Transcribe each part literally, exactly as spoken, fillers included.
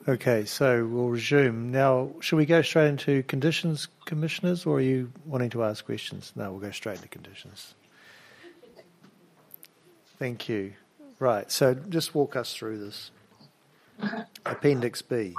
Okay, so we'll resume. Now, should we go straight into conditions, Commissioners, or are you wanting to ask questions? No, we'll go straight into conditions. Thank you. Right, so just walk us through this. Appendix B.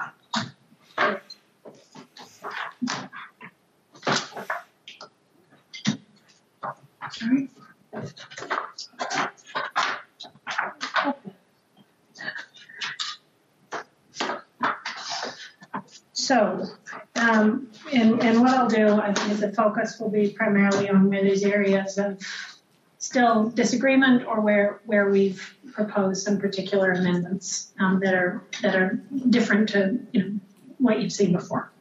So, um, and, and what I'll do, I think the focus will be primarily on where there's areas of still disagreement or where, where we've proposed some particular amendments um, that are that are different to you know what you've seen before.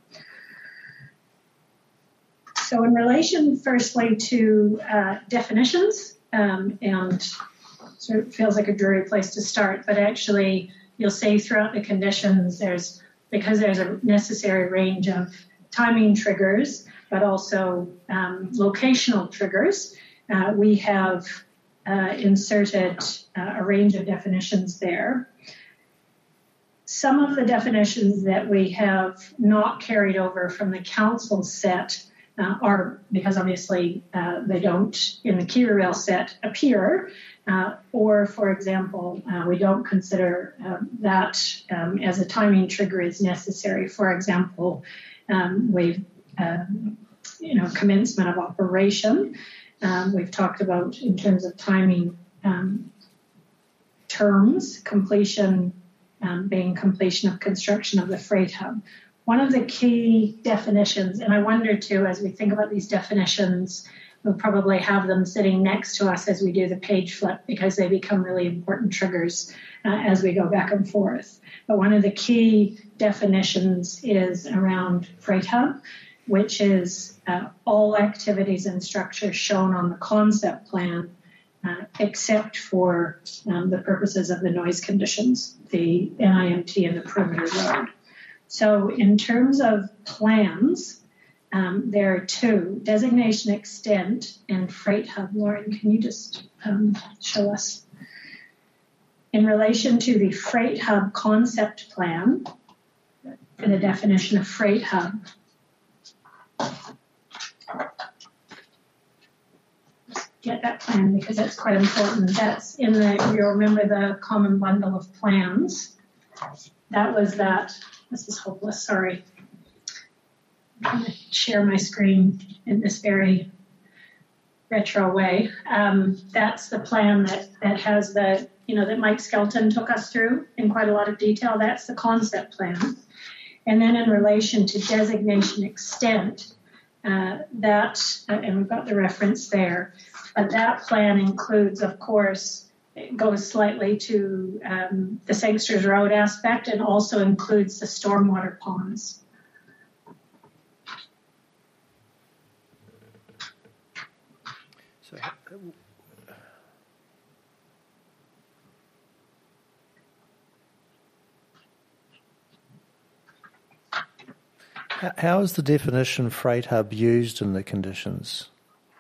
So in relation, firstly, to uh, definitions, um, and sort of feels like a dreary place to start, but actually you'll see throughout the conditions there's because there's a necessary range of timing triggers, but also um, locational triggers. Uh, we have uh, inserted uh, a range of definitions there. Some of the definitions that we have not carried over from the council set uh, are, because obviously uh, they don't in the Kiwi Rail set appear, uh, or for example, uh, we don't consider uh, that um, as a timing trigger is necessary. For example, um, we've, um, you know, commencement of operation. Um, we've talked about in terms of timing um, terms, completion um, being completion of construction of the freight hub. One of the key definitions, and I wonder too, as we think about these definitions, we'll probably have them sitting next to us as we do the page flip because they become really important triggers uh, as we go back and forth. But one of the key definitions is around freight hub, which is uh, all activities and structures shown on the concept plan uh, except for um, the purposes of the noise conditions, the N I M T and the perimeter road. So in terms of plans, um, there are two, designation extent and freight hub. Lauren, can you just um, show us? In relation to the freight hub concept plan and the definition of freight hub, get that plan because that's quite important. That's in the, you'll remember the common bundle of plans. That was that. This is hopeless, sorry. I'm trying to share my screen in this very retro way. Um, that's the plan that, that has the, you know, that Mike Skelton took us through in quite a lot of detail. That's the concept plan. And then in relation to designation extent, uh, that, uh, and we've got the reference there, but that plan includes, of course, it goes slightly to um, the Sangsters Road aspect and also includes the stormwater ponds. So, how is the definition freight hub used in the conditions?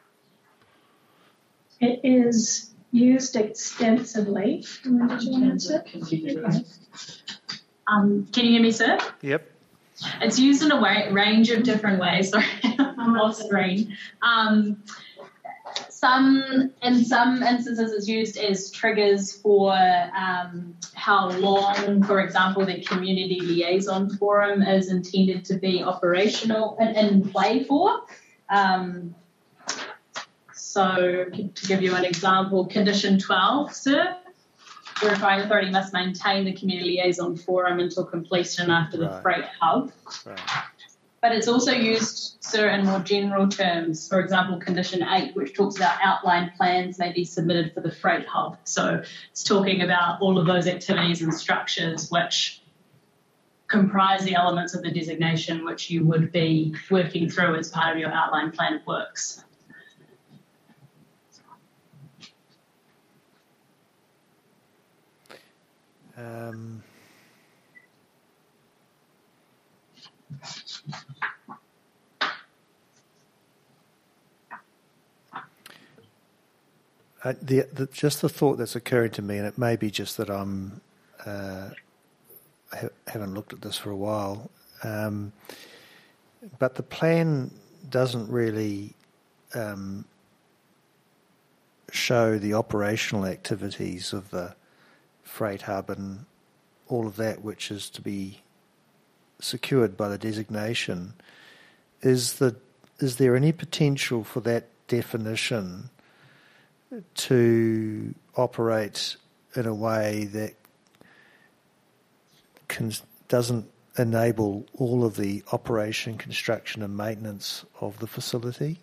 It is used extensively. Did you answer? Um, can you hear me, sir? Yep. It's used in a way, range of different ways. Sorry, I'm off screen. Um, some, in some instances, it's used as triggers for um, how long, for example, the community liaison forum is intended to be operational and in play for. Um, So to give you an example, condition twelve, sir, the requiring authority must maintain the community liaison forum until completion after the right. freight hub. Right. But it's also used, sir, in more general terms. For example, condition eight, which talks about outline plans may be submitted for the freight hub. So it's talking about all of those activities and structures which comprise the elements of the designation which you would be working through as part of your outline plan of works. Um, uh, the, the, just the thought that's occurring to me, and it may be just that I'm uh, ha- haven't looked at this for a while, um, but the plan doesn't really um, show the operational activities of the freight hub and all of that which is to be secured by the designation. Is the is there any potential for that definition to operate in a way that can, doesn't enable all of the operation, construction and maintenance of the facility?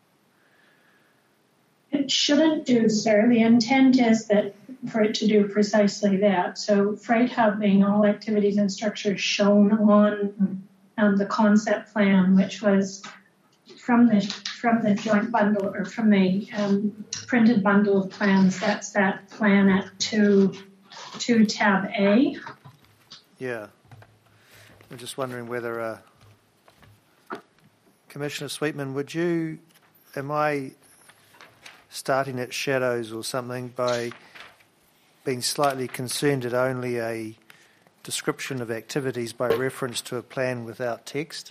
It shouldn't do, sir. The intent is that for it to do precisely that. So freight hub being all activities and structures shown on um, the concept plan, which was from the from the joint bundle or from the um, printed bundle of plans. That's that plan at two, two tab A. Yeah. I'm just wondering whether, uh, Commissioner Sweetman, would you, am I starting at shadows or something by being slightly concerned at only a description of activities by reference to a plan without text?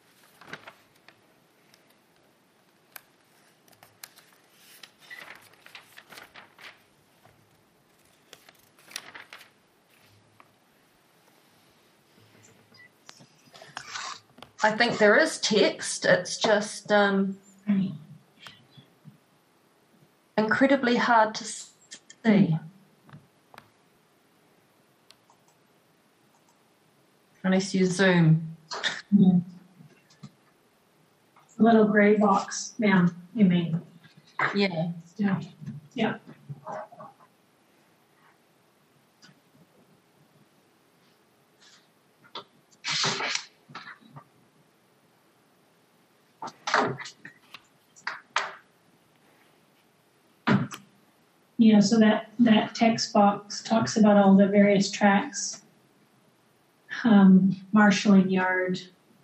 I think there is text. It's just um, incredibly hard to see. Unless you zoom. Mm. Little grey box, ma'am, you mean? Yeah. Yeah. Yeah. Yeah, so that, that text box talks about all the various tracks, um, marshalling yard.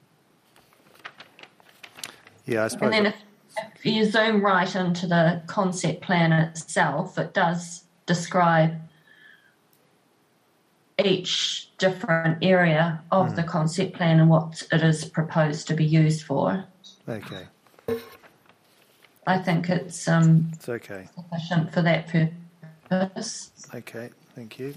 Yeah, I suppose. And then if, if you zoom right into the concept plan itself, it does describe each different area of mm. the concept plan and what it is proposed to be used for. Okay. I think it's um it's okay. sufficient for that purpose. Okay, thank you.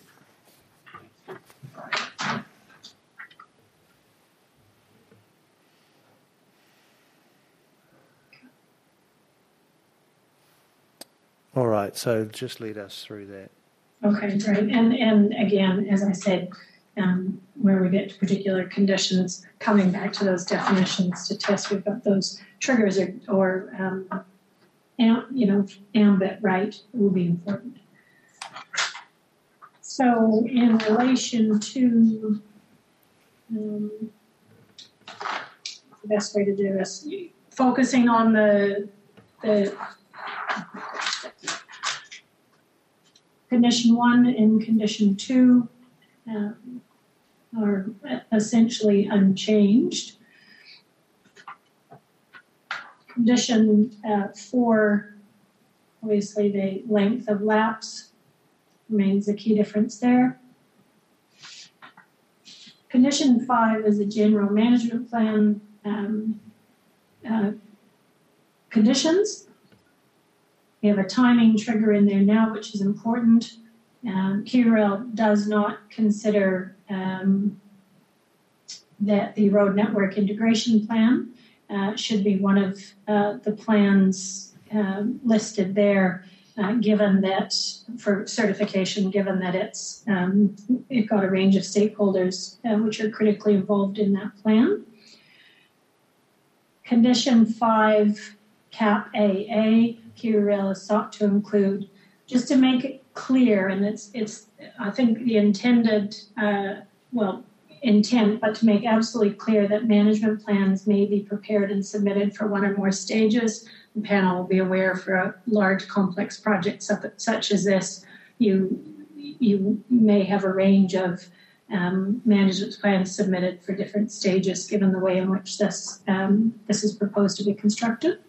All right, so just lead us through that. Okay, great. And and again, as I said, um, where we get to particular conditions, coming back to those definitions to test we've got those triggers or, or um, am, you know, ambit right will be important. So in relation to um, the best way to do this, focusing on the the condition one and condition two um, are essentially unchanged. Condition uh, four, obviously the length of lapse remains a key difference there. Condition five is a general management plan um, uh, conditions. We have a timing trigger in there now, which is important. Um, Q R L does not consider um, that the road network integration plan uh, should be one of uh, the plans um, listed there, uh, given that for certification, given that it's um, it's got a range of stakeholders uh, which are critically involved in that plan. Condition five, cap A A. Q R L is sought to include, just to make it clear, and it's, it's I think the intended, uh, well, intent, but to make absolutely clear that management plans may be prepared and submitted for one or more stages. The panel will be aware for a large complex project such as this, you, you may have a range of um, management plans submitted for different stages given the way in which this, um, this is proposed to be constructed.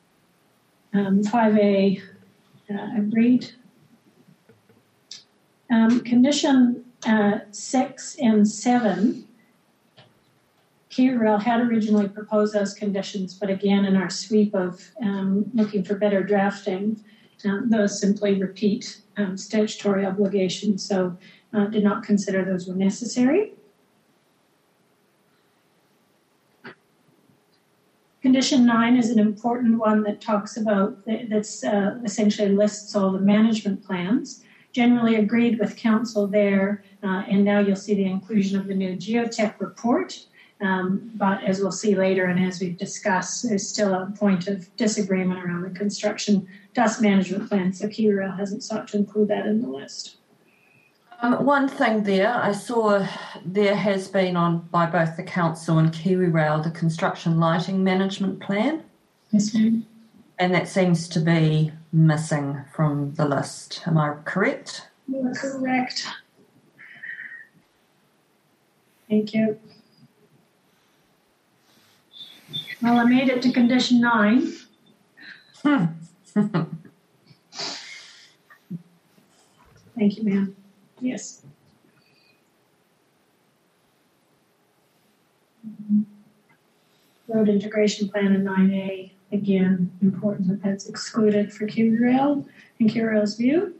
Um, five A, uh, agreed. Um, condition uh, six and seven, KeyRail had originally proposed those conditions, but again, in our sweep of um, looking for better drafting, um, those simply repeat um, statutory obligations, so uh, did not consider those were necessary. Condition nine is an important one that talks about, that's uh, essentially lists all the management plans. Generally agreed with council there, uh, and now you'll see the inclusion of the new geotech report. Um, but as we'll see later, and as we've discussed, there's still a point of disagreement around the construction dust management plan, so KeyRail hasn't sought to include that in the list. Um, one thing there, I saw there has been on by both the council and KiwiRail the construction lighting management plan. Yes, ma'am. And that seems to be missing from the list. Am I correct? You are correct. Thank you. Well, I made it to condition nine. Hmm. Thank you, ma'am. Yes. Road integration plan in nine A, again, important that that's excluded for KeyRail and KeyRail's view.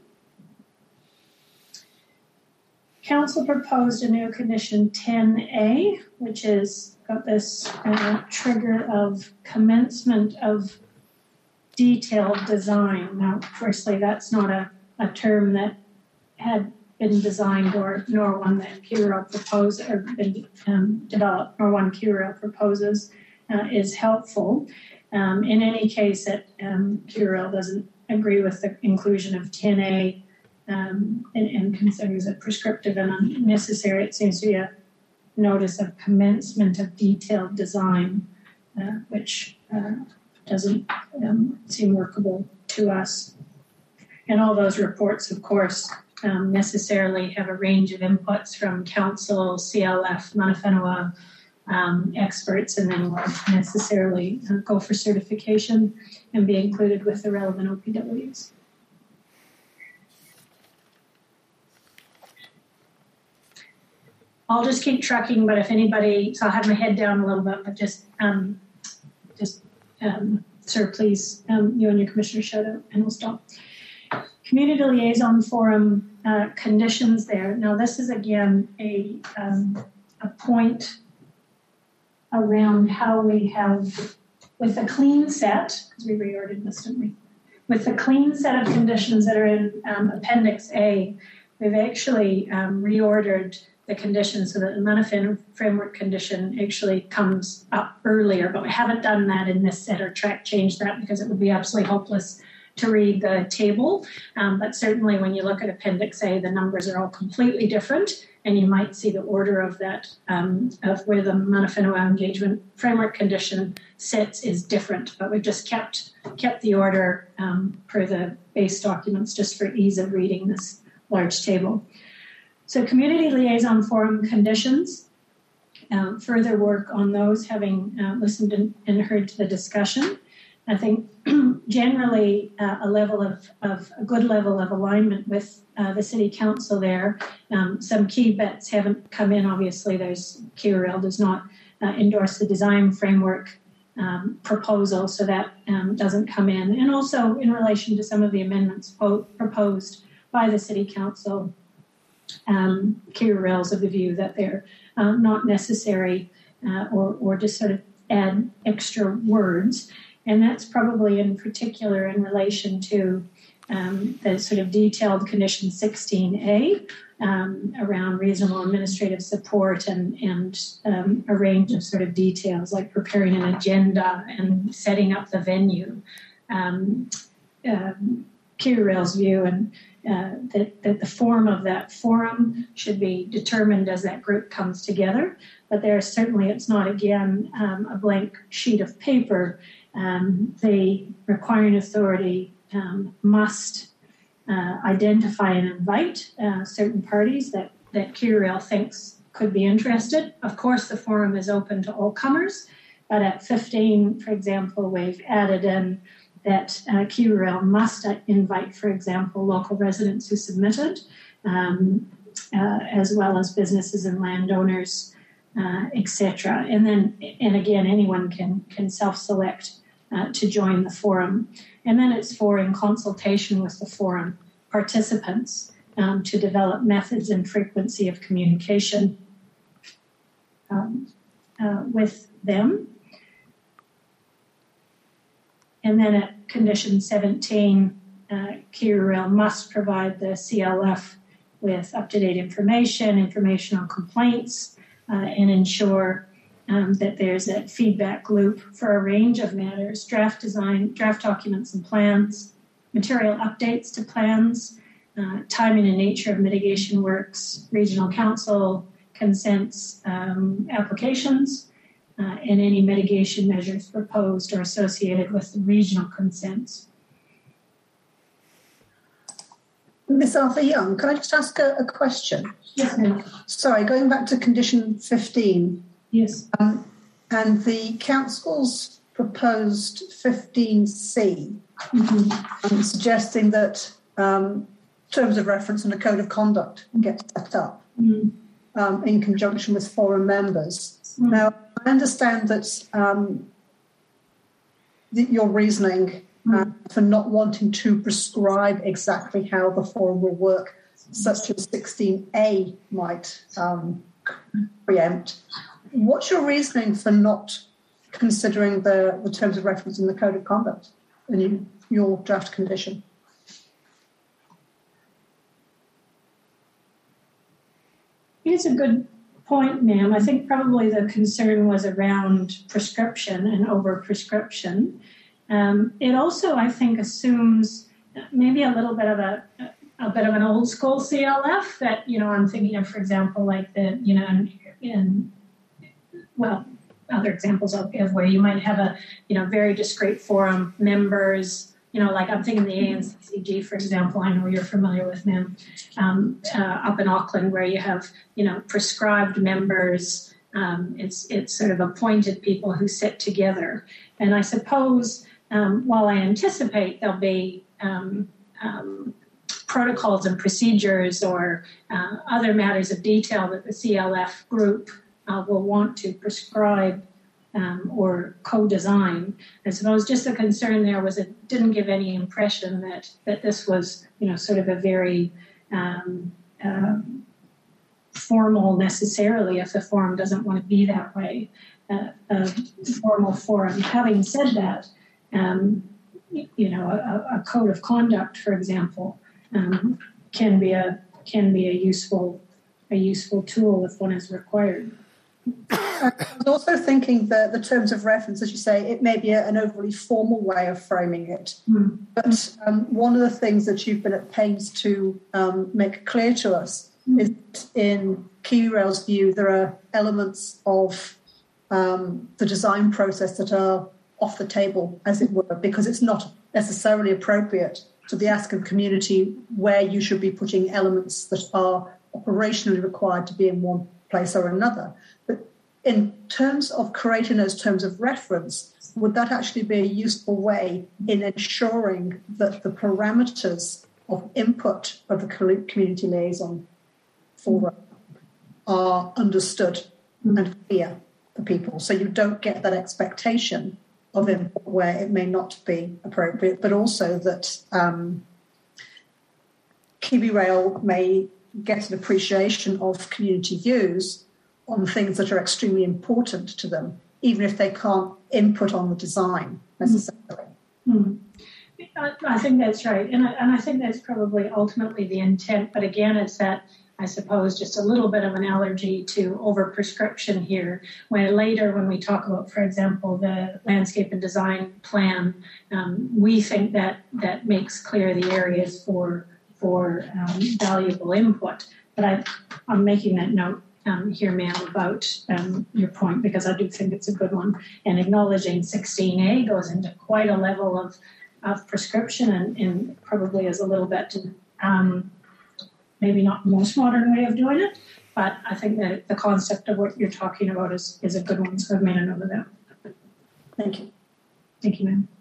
Council proposed a new condition ten A, which is got this uh, trigger of commencement of detailed design. Now, firstly, that's not a, a term that had been designed or nor one that KeyRail proposed or been um, developed, nor one KeyRail proposes uh, is helpful. Um, in any case, it, um, KeyRail doesn't agree with the inclusion of ten A um, and, and considers it prescriptive and unnecessary. It seems to be a notice of commencement of detailed design, uh, which uh, doesn't um, seem workable to us. And all those reports, of course, um, necessarily have a range of inputs from council, C L F, Mana Whenua um, experts, and then will necessarily uh, go for certification and be included with the relevant O P Ws. I'll just keep trucking, but if anybody, so I'll have my head down a little bit, but just, um, just, um, sir, please, um, you and your commissioner shout out, and we'll stop. Community Liaison Forum uh, conditions there. Now, this is again a um, a point around how we have, with a clean set, because we reordered this, didn't we? With the clean set of conditions that are in um, Appendix A, we've actually um, reordered the conditions so that the Mana framework condition actually comes up earlier, but we haven't done that in this set or track change that because it would be absolutely hopeless to read the table. Um, but certainly when you look at Appendix A, the numbers are all completely different, and you might see the order of that, um, of where the Mana Whenua engagement framework condition sits is different, but we've just kept kept the order um, per the base documents just for ease of reading this large table. So Community Liaison Forum conditions, um, further work on those, having uh, listened and, and heard to the discussion. I think generally uh, a level of, of a good level of alignment with uh, the City Council there. Um, some key bets haven't come in. Obviously, there's KeyRail does not uh, endorse the design framework um, proposal, so that um, doesn't come in. And also in relation to some of the amendments po- proposed by the City Council, um, KeyRail's of the view that they're uh, not necessary uh, or, or just sort of add extra words. And that's probably in particular in relation to um, the sort of detailed condition sixteen A um, around reasonable administrative support and, and um, a range of sort of details like preparing an agenda and setting up the venue. Um, um, KeyRail's view and uh, that, that the form of that forum should be determined as that group comes together. But there certainly, it's not, again, um, a blank sheet of paper. Um, the requiring authority um, must uh, identify and invite uh, certain parties that, that KeyRail thinks could be interested. Of course, the forum is open to all comers, but at fifteen, for example, we've added in that uh, KeyRail must invite, for example, local residents who submitted, um, uh, as well as businesses and landowners, uh, et cetera. And then, and again, anyone can can self-select uh, to join the forum. And then it's for, in consultation with the forum participants, um, to develop methods and frequency of communication um, uh, with them. And then at condition seventeen, uh, KiwiRail must provide the C L F with up-to-date information, information on complaints, uh, and ensure um, that there's a feedback loop for a range of matters: draft design, draft documents and plans, material updates to plans, uh, timing and nature of mitigation works, regional council consents, um, applications, uh, and any mitigation measures proposed or associated with the regional consents. Miss Arthur Young, can I just ask a, a question? Yes, ma'am. Sorry, going back to condition fifteen. Yes. Um, and the council's proposed fifteen C, mm-hmm. um, suggesting that um, terms of reference and a code of conduct get set up mm-hmm. um, in conjunction with forum members. Mm-hmm. Now, I understand that um, the, your reasoning uh, for not wanting to prescribe exactly how the forum will work, such as sixteen A might um, preempt. What's your reasoning for not considering the, the terms of reference in the code of conduct in you, your draft condition? It's a good point, ma'am. I think probably the concern was around prescription and over-prescription. Um, it also, I think, assumes maybe a little bit of a, a bit of an old school C L F that, you know, I'm thinking of, for example, like the, you know, in, in well, other examples of, of where you might have a, you know, very discrete forum members, you know, like I'm thinking the A N C C G, for example, I know you're familiar with them, um, uh, up in Auckland, where you have, you know, prescribed members. Um, it's, it's sort of appointed people who sit together. And I suppose, um, while I anticipate there'll be um, um, protocols and procedures or uh, other matters of detail that the C L F group uh, will want to prescribe um, or co-design. I suppose just the concern there was it didn't give any impression that that this was, you know, sort of a very um, uh, formal necessarily, if the forum doesn't want to be that way, uh, a formal forum. Having said that, um, you know, a, a code of conduct, for example, um, can be a can be a useful a useful tool if one is required. I was also thinking that the terms of reference, as you say, it may be a, an overly formal way of framing it. Mm. But um, one of the things that you've been at pains to um, make clear to us mm. is that in KiwiRail's view, there are elements of um, the design process that are off the table, as it were, because it's not necessarily appropriate to be asking the community where you should be putting elements that are operationally required to be in one place or another. But in terms of creating those terms of reference, would that actually be a useful way in ensuring that the parameters of input of the community liaison forum are understood and clear for people, so you don't get that expectation of input where it may not be appropriate, but also that um, KiwiRail may get an appreciation of community views on things that are extremely important to them, even if they can't input on the design necessarily. Mm-hmm. I, I think that's right. And I, and I think that's probably ultimately the intent. But again, it's that, I suppose, just a little bit of an allergy to over-prescription here, where later when we talk about, for example, the landscape and design plan, um, we think that that makes clear the areas for for um, valuable input. But I, I'm making that note um, here, ma'am, about um, your point, because I do think it's a good one. And acknowledging sixteen A goes into quite a level of, of prescription and, and probably is a little bit, um, maybe not the most modern way of doing it, but I think that the concept of what you're talking about is, is a good one, so I've made a note of that. Thank you. Thank you, ma'am.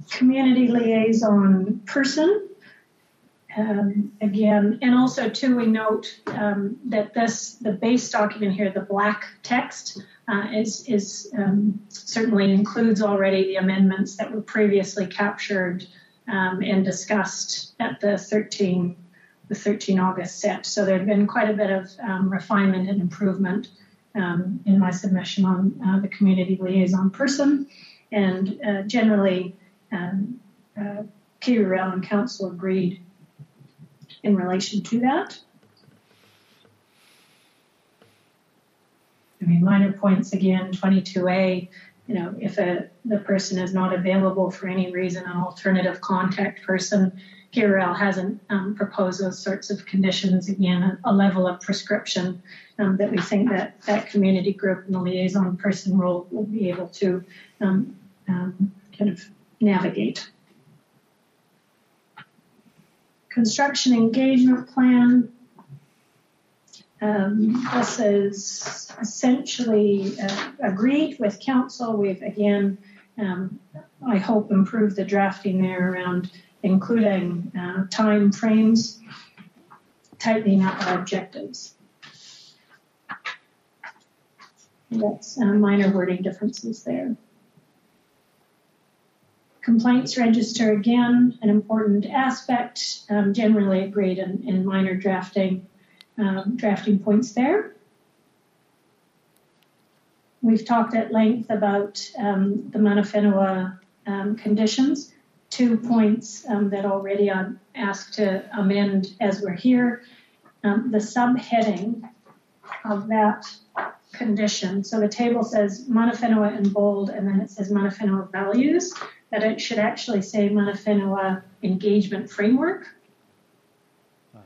community liaison person. Um, again, and also too, we note um, that this, the base document here, the black text, uh, is, is um, certainly includes already the amendments that were previously captured um, and discussed at the thirteen, the thirteen August set. So there had been quite a bit of um, refinement and improvement um, in my submission on uh, the community liaison person, and uh, generally, um, uh, Kiwi Rail and Council agreed in relation to that. I mean, minor points again, twenty-two A, you know, if a, the person is not available for any reason, an alternative contact person, Kiwi Rail hasn't um, proposed those sorts of conditions. Again, a, a level of prescription um, that we think that that community group and the liaison person role will be able to um, um, kind of navigate. Construction engagement plan. Um, this is essentially uh, agreed with council. We've again, um, I hope, improved the drafting there around including uh, time frames, tightening up our objectives. That's uh, minor wording differences there. Complaints register, again, an important aspect, um, generally agreed in, in minor drafting, um, drafting points there. We've talked at length about um, the Mana Whenua um, conditions, two points um, that already I'm asked to amend as we're here. Um, the subheading of that condition, so the table says Mana Whenua in bold, and then it says Mana Whenua values, that it should actually say Mana Whenua engagement framework. Oh,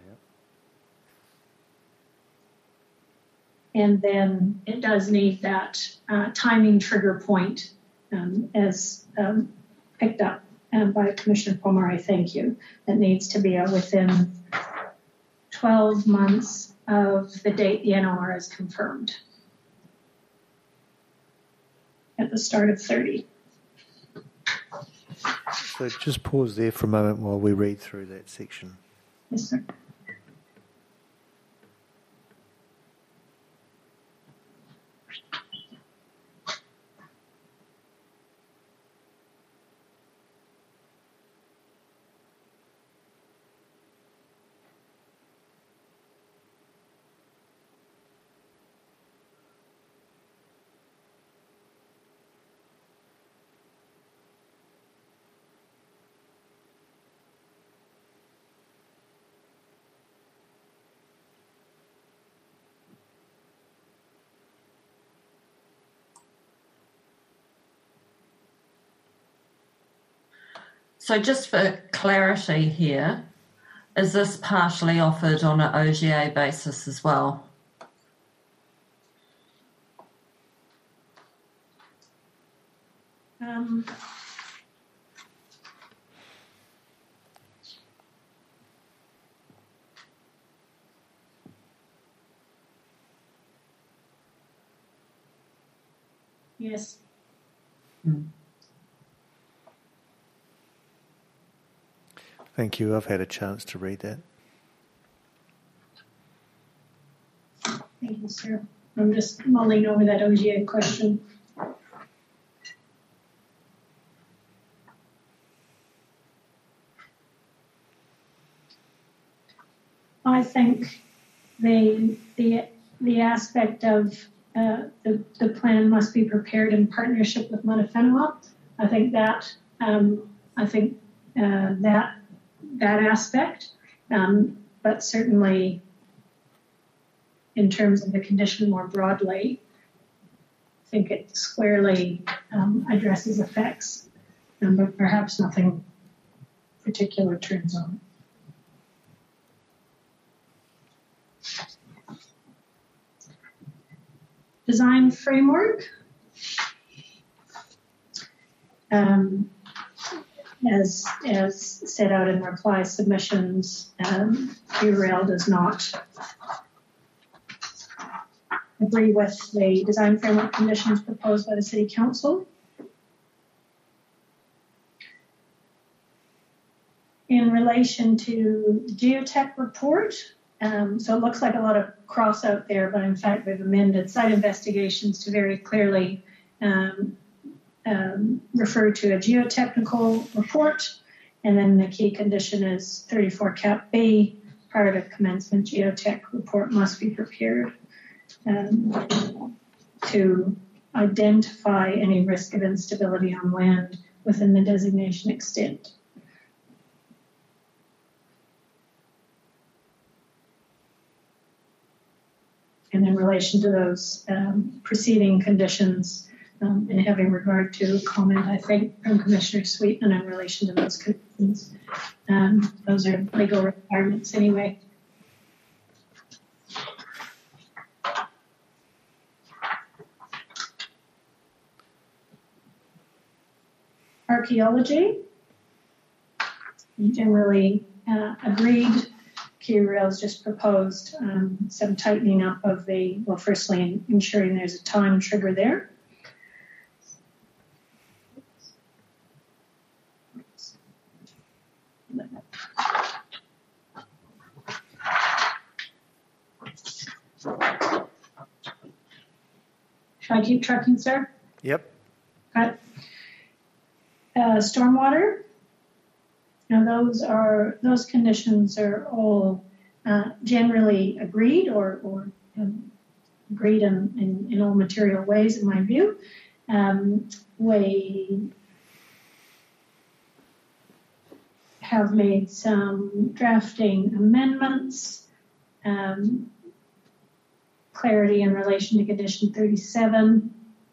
yeah. And then it does need that uh, timing trigger point um, as um, picked up um, by Commissioner Pomare, thank you. That needs to be uh, within twelve months of the date the N O R is confirmed. At the start of thirty. So just pause there for a moment while we read through that section. Yes, sir. So just for clarity here, is this partially offered on an O G A basis as well? Um, yes. Mm. Thank you. I've had a chance to read that. Thank you, sir. I'm just mulling over that O G A question. I think the the the aspect of uh, the the plan must be prepared in partnership with Mana Whenua. I think that um, I think uh, that that aspect, um, but certainly in terms of the condition more broadly, I think it squarely um, addresses effects, um, but perhaps nothing particular turns on. Design framework. Um, as, as set out in reply submissions, um, Kiwi Rail does not agree with the design framework conditions proposed by the City Council. in relation to geotech report, um, so it looks like a lot of cross out there, but in fact we've amended site investigations to very clearly um, um, refer to a geotechnical report, and then the key condition is thirty-four cap B, prior to commencement geotech report must be prepared um, to identify any risk of instability on land within the designation extent. And in relation to those um, preceding conditions, um, and having regard to a comment, I think, from Commissioner Sweetman in relation to those conditions, um, those are legal requirements anyway. Archaeology, generally uh, agreed. KeyRail's just proposed um, some tightening up of the, well, firstly, ensuring there's a time trigger there. Should I keep trucking, sir? Yep. Okay. Uh, stormwater. Now, those are those conditions are all uh, generally agreed or, or um, agreed in, in, in all material ways, in my view. Um, we have made some drafting amendments, um, clarity in relation to condition thirty-seven.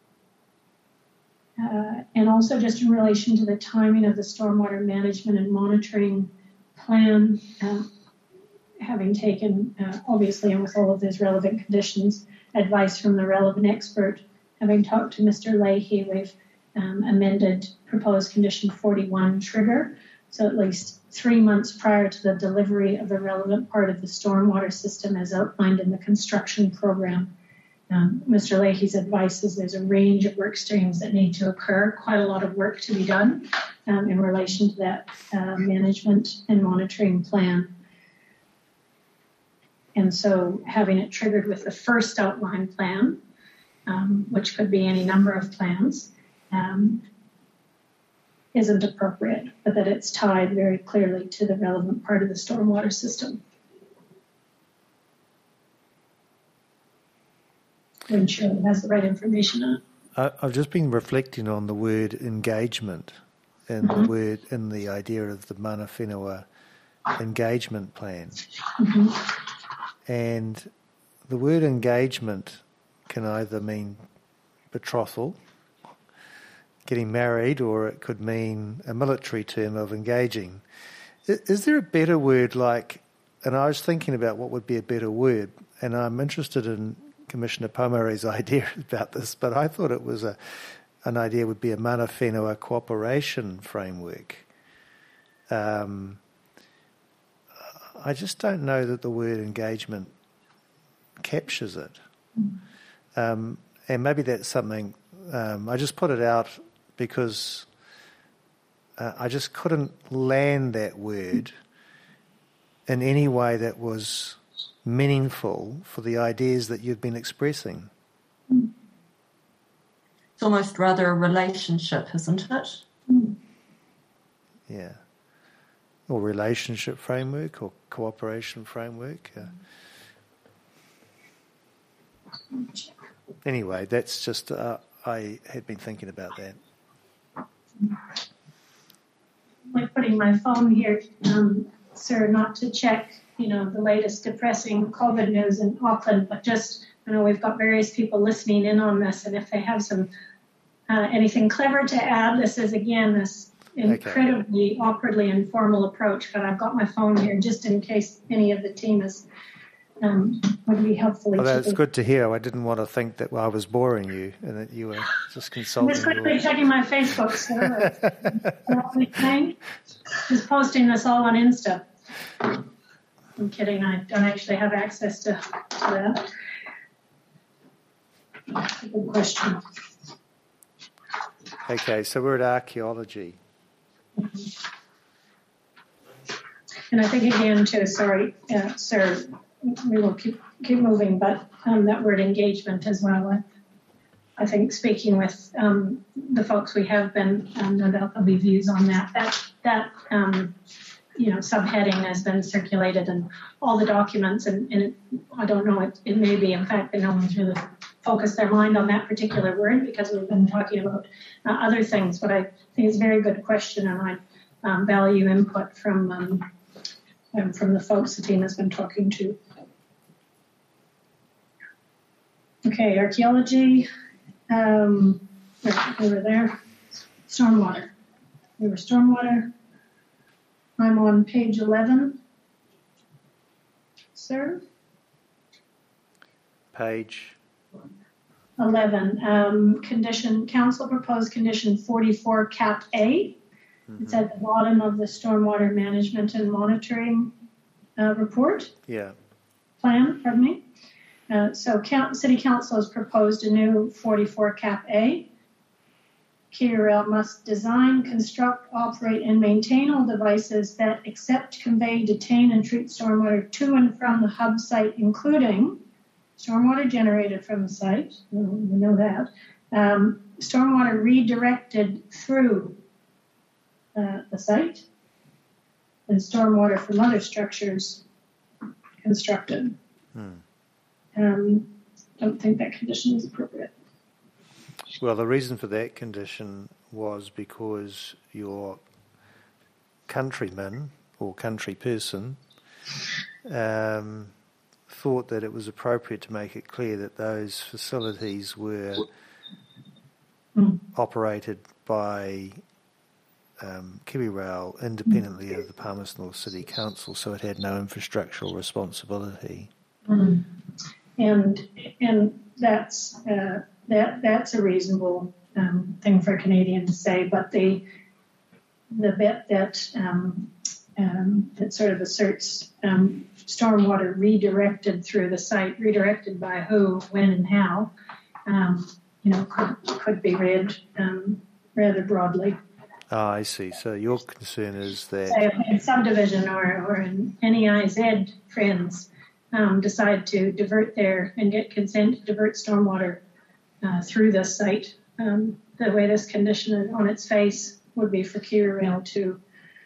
Uh, and also just in relation to the timing of the stormwater management and monitoring plan, uh, having taken, uh, obviously, and with all of those relevant conditions, advice from the relevant expert, having talked to Mister Leahy, we've um, amended proposed condition forty-one trigger. So at least three months prior to the delivery of the relevant part of the stormwater system as outlined in the construction program. Um, Mister Leahy's advice is there's a range of work streams that need to occur, quite a lot of work to be done um, in relation to that uh, management and monitoring plan. And so having it triggered with the first outline plan, um, which could be any number of plans, um, isn't appropriate, but that it's tied very clearly to the relevant part of the stormwater system. To ensure it has the right information on it. I, I've just been reflecting on the word engagement and mm-hmm. the word and the idea of the Mana Whenua engagement plan. Mm-hmm. And the word engagement can either mean betrothal, getting married, or it could mean a military term of engaging. Is, is there a better word like, and I was thinking about what would be a better word, and I'm interested in Commissioner Paumare's idea about this, but I thought it was a an idea would be a Mana Whenua cooperation framework. Um, I just don't know that the word engagement captures it. Um, and maybe that's something, um, I just put it out because uh, I just couldn't land that word in any way that was meaningful for the ideas that you've been expressing. It's almost rather a relationship, isn't it? Yeah. Or relationship framework or cooperation framework. Uh, anyway, that's just, uh, I had been thinking about that. Like putting my phone here, um, sir, not to check you know, the latest depressing COVID news in Auckland, but just, you know, we've got various people listening in on this, and if they have some, uh, anything clever to add, this is, again, this incredibly okay. awkwardly informal approach, but I've got my phone here just in case any of the team is, um, would be helpful. Well, that's good to hear. I didn't want to think that I was boring you and that you were just consulting. I'm just quickly your... checking my Facebook, so just posting this all on Insta. I'm kidding, I don't actually have access to, to that. That's a good question. Okay, so we're at archaeology. Mm-hmm. and I think again too, sorry, uh, sir, we will keep keep moving, but um, that word engagement as well. I, I think speaking with um, the folks we have been, um, no doubt there'll be views on that. That that um, you know subheading has been circulated in all the documents, and, and it, I don't know, it, it may be in fact that no one's really focused their mind on that particular word because we've been talking about uh, other things. But I think it's a very good question, and I um, value input from um, um, from the folks the team has been talking to. Okay, archaeology. Um, we were there. Stormwater. We were stormwater. I'm on page eleven. Sir? Page eleven. Um, condition, council proposed condition forty-four, cap A. Mm-hmm. It's at the bottom of the stormwater management and monitoring uh, report. Yeah. Plan, pardon me. Uh, so count, City Council has proposed a new forty-four cap A. KeyRail must design, construct, operate, and maintain all devices that accept, convey, detain, and treat stormwater to and from the hub site, including stormwater generated from the site, we know that, um, stormwater redirected through uh, the site, and stormwater from other structures constructed. Hmm. Um, don't think that condition is appropriate. Well, the reason for that condition was because your countryman or country person um, thought that it was appropriate to make it clear that those facilities were mm. operated by um, KiwiRail independently of the Palmerston North City Council, so it had no infrastructural responsibility. Mm. And and that's uh, that that's a reasonable um, thing for a Canadian to say, but the the bit that um, um, that sort of asserts um, stormwater redirected through the site, redirected by who, when, and how, um, you know, could could be read um, rather broadly. Ah, I see. So your concern is that so in subdivision or or in N E I Z friends um, decide to divert their and get consent to divert stormwater uh, through this site. Um, the way this condition on its face would be for KiwiRail to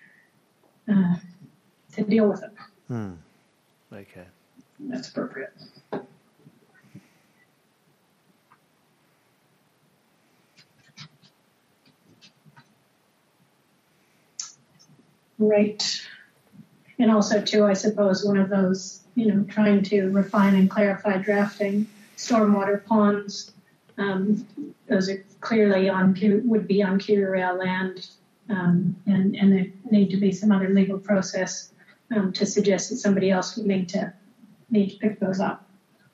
uh, to deal with it. Hmm. Okay. That's appropriate. Right. And also, too, I suppose one of those, you know, trying to refine and clarify drafting stormwater ponds, um, those are clearly on, would be on KiwiRail land, um, and, and there need to be some other legal process um, to suggest that somebody else would need to, need to pick those up.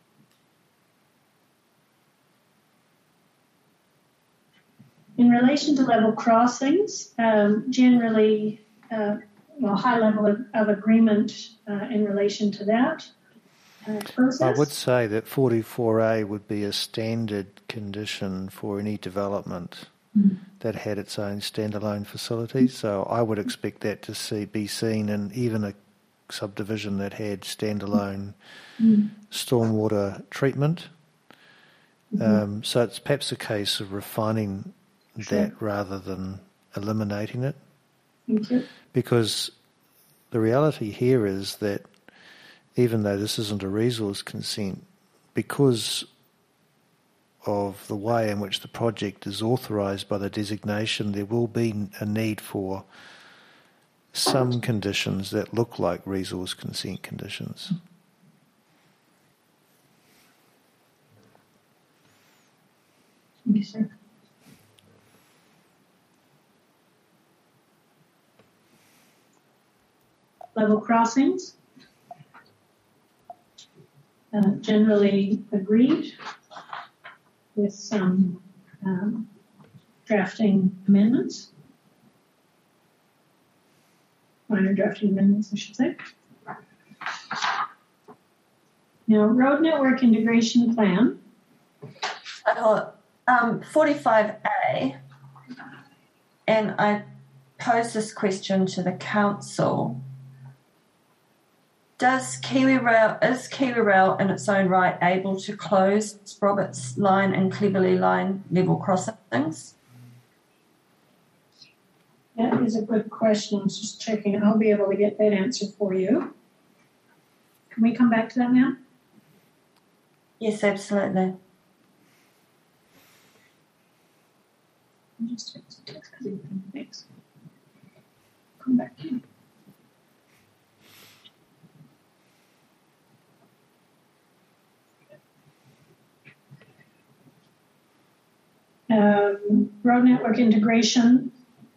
In relation to level crossings, um, generally, uh, well, high level of, of agreement uh, in relation to that uh, process. I would say that forty-four A would be a standard condition for any development mm. that had its own standalone facility. So I would expect that to see, be seen in even a subdivision that had standalone mm. stormwater treatment. Mm-hmm. Um, so it's perhaps a case of refining sure. that rather than eliminating it. Thank you. Because the reality here is that even though this isn't a resource consent, because of the way in which the project is authorised by the designation, there will be a need for some conditions that look like resource consent conditions. Thank you, sir. Level crossings, uh, generally agreed with some um, drafting amendments, minor drafting amendments, I should say. Now, road network integration plan. So, um, forty-five A, and I posed this question to the council. Does KiwiRail, is KiwiRail in its own right able to close Roberts Line and Cleverley Line level crossings? That is a good question. I was just checking. I'll be able to get that answer for you. Can we come back to that now? Yes, absolutely. I'll just take some text because thanks. Come back in. Um, road network integration.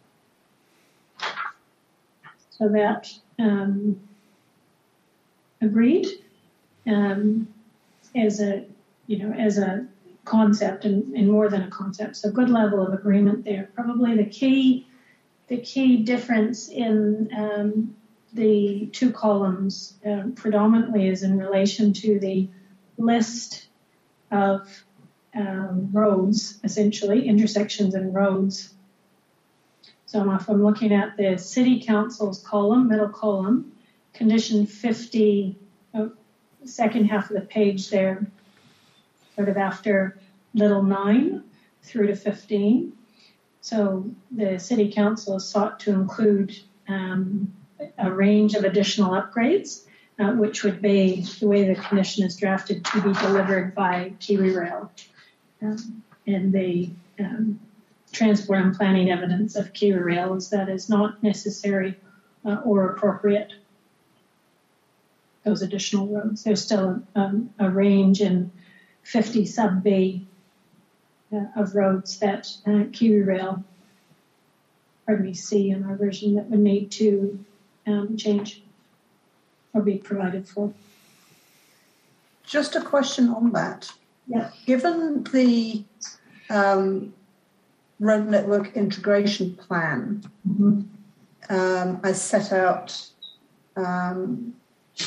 So that um, agreed um, as a you know as a concept and, and more than a concept. So good level of agreement there. Probably the key the key difference in um, the two columns uh, predominantly is in relation to the list of um, roads, essentially intersections and roads. So if I'm looking at the City Council's column, middle column, condition fifty, oh, second half of the page there, sort of after little nine through to fifteen. So the City Council sought to include um, a range of additional upgrades, uh, which would be the way the condition is drafted to be delivered by KiwiRail. Um, and the um, transport and planning evidence of KiwiRail is that is not necessary uh, or appropriate. Those additional roads. There's still um, a range in fifty sub B uh, of roads that uh, KiwiRail, pardon me, C in our version that would need to um, change or be provided for. Just a question on that. Yeah. Given the um, road network integration plan, Mm-hmm. um, as set out um,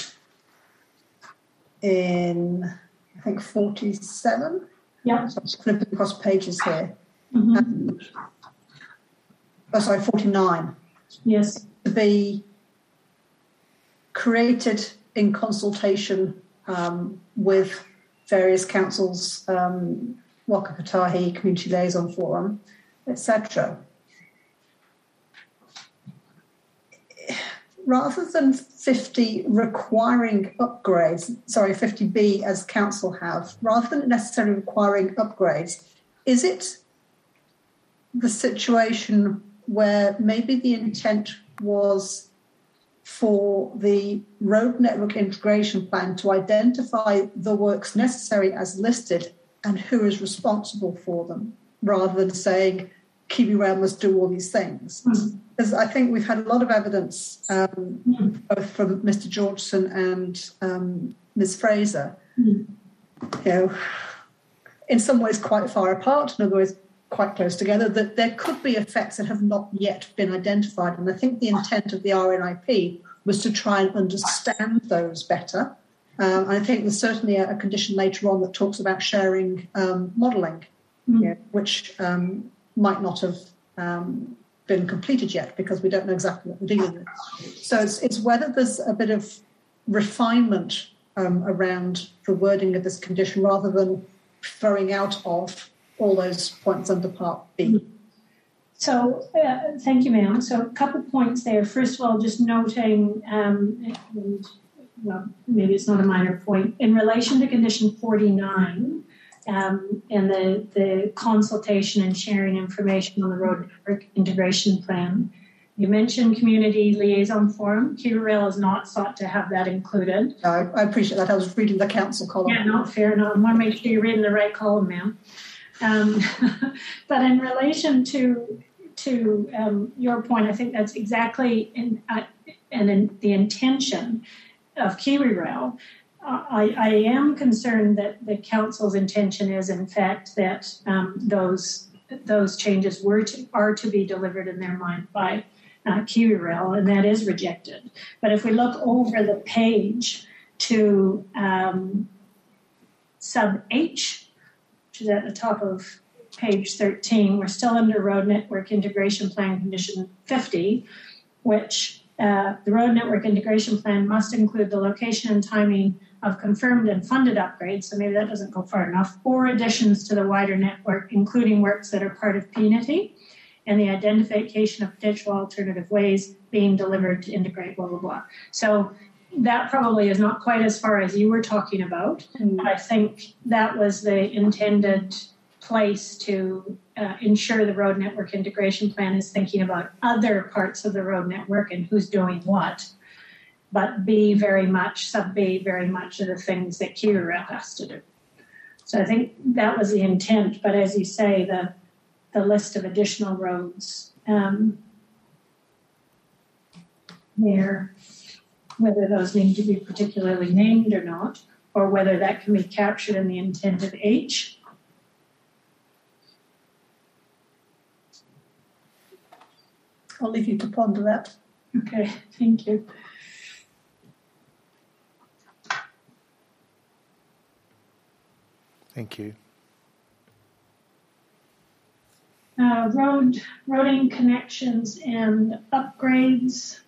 in, I think, forty-seven. Yeah. So I'm just flipping across pages here. Mm-hmm. Um, oh, sorry, forty-nine. Yes. To be created in consultation um, with various councils, um, Waka Kotahi, Community Liaison Forum, et cetera. Rather than fifty requiring upgrades, sorry, fifty B as council have, rather than necessarily requiring upgrades, is it the situation where maybe the intent was for the road network integration plan to identify the works necessary as listed and who is responsible for them, rather than saying KiwiRail must do all these things? Mm-hmm. Because I think we've had a lot of evidence, um, mm-hmm. both from Mister Georgeson and um, Miz Fraser, mm-hmm. you know, in some ways quite far apart, in other ways quite close together, that there could be effects that have not yet been identified. And I think the intent of the R N I P was to try and understand those better. Um, I think there's certainly a, a condition later on that talks about sharing um, modelling, mm-hmm. you know, which um, might not have um, been completed yet because we don't know exactly what we're dealing with. So it's, it's whether there's a bit of refinement um, around the wording of this condition rather than throwing out of all those points under Part B. So, uh, thank you, ma'am. So, a couple points there. First of all, just noting, um, and, well, maybe it's not a minor point, in relation to condition forty-nine um, and the, the consultation and sharing information on the road network integration plan. You mentioned Community Liaison Forum. KiwiRail has not sought to have that included. No, I appreciate that. I was reading the council column. Yeah, not fair. No, I want to make sure you're reading the right column, ma'am. Um, but in relation to to um, your point, I think that's exactly in, uh, and in the intention of KiwiRail. Uh, I, I am concerned that the council's intention is, in fact, that um, those those changes were to, are to be delivered in their mind by uh, KiwiRail, and that is rejected. But if we look over the page to um, sub H, which is at the top of page thirteen, we're still under Road Network Integration Plan Condition fifty, which Uh, the road network integration plan must include the location and timing of confirmed and funded upgrades, so maybe that doesn't go far enough, or additions to the wider network, including works that are part of P N I T I, and the identification of potential alternative ways being delivered to integrate, blah, blah, blah. So that probably is not quite as far as you were talking about, mm. but I think that was the intended place to uh, ensure the road network integration plan is thinking about other parts of the road network and who's doing what, but B very much, sub B very much of the things that KiwiRail has to do. So I think that was the intent, but as you say, the the list of additional roads um, there, whether those need to be particularly named or not, or whether that can be captured in the intent of H. I'll leave you to ponder that. Okay, thank you. Thank you. Uh, road, roading connections and upgrades.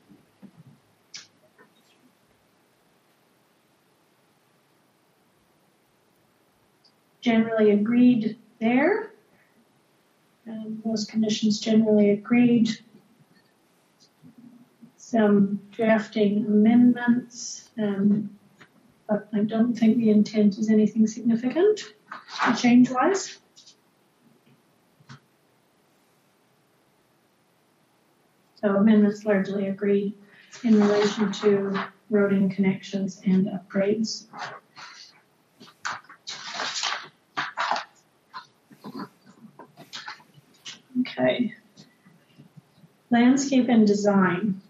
Generally agreed there. Um, those conditions generally agreed. Some drafting amendments, um, but I don't think the intent is anything significant change-wise. So amendments largely agreed in relation to roading connections and upgrades. Okay. Landscape and design.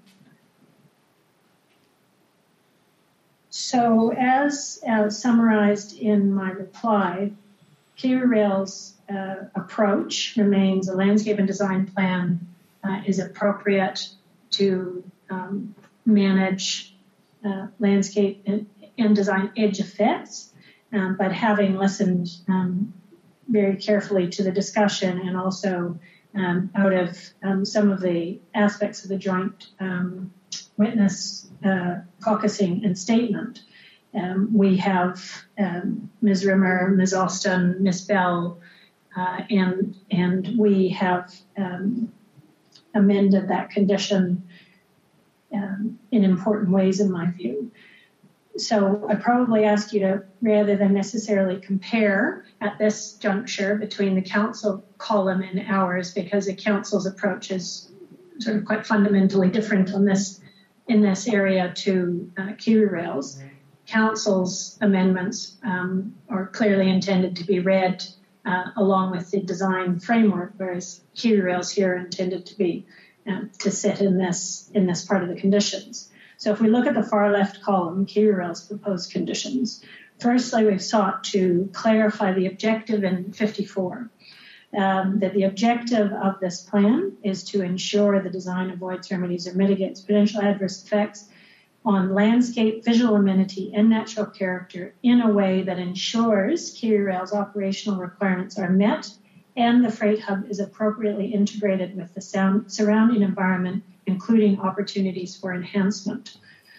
So as uh, summarized in my reply, KiwiRail's uh, approach remains a landscape and design plan uh, is appropriate to um, manage uh, landscape and, and design edge effects, um, but having listened um, very carefully to the discussion and also um, out of um, some of the aspects of the joint um, witness uh, caucusing and statement, um, we have um, Miz Rimmer, Miz Austin, Miz Bell, uh, and and we have um, amended that condition um, in important ways, in my view. So I probably ask you to, rather than necessarily compare at this juncture between the council column and ours, because the council's approach is sort of quite fundamentally different on this in this area to uh, KiwiRail's. Council's amendments um, are clearly intended to be read uh, along with the design framework, whereas KiwiRail's here intended to be um, to sit in this in this part of the conditions. So if we look at the far left column, KiwiRail's proposed conditions, firstly, we've sought to clarify the objective in fifty-four, um, that the objective of this plan is to ensure the design avoids, remedies, or mitigates potential adverse effects on landscape, visual amenity, and natural character in a way that ensures KiwiRail's operational requirements are met and the freight hub is appropriately integrated with the sound, surrounding environment, including opportunities for enhancement.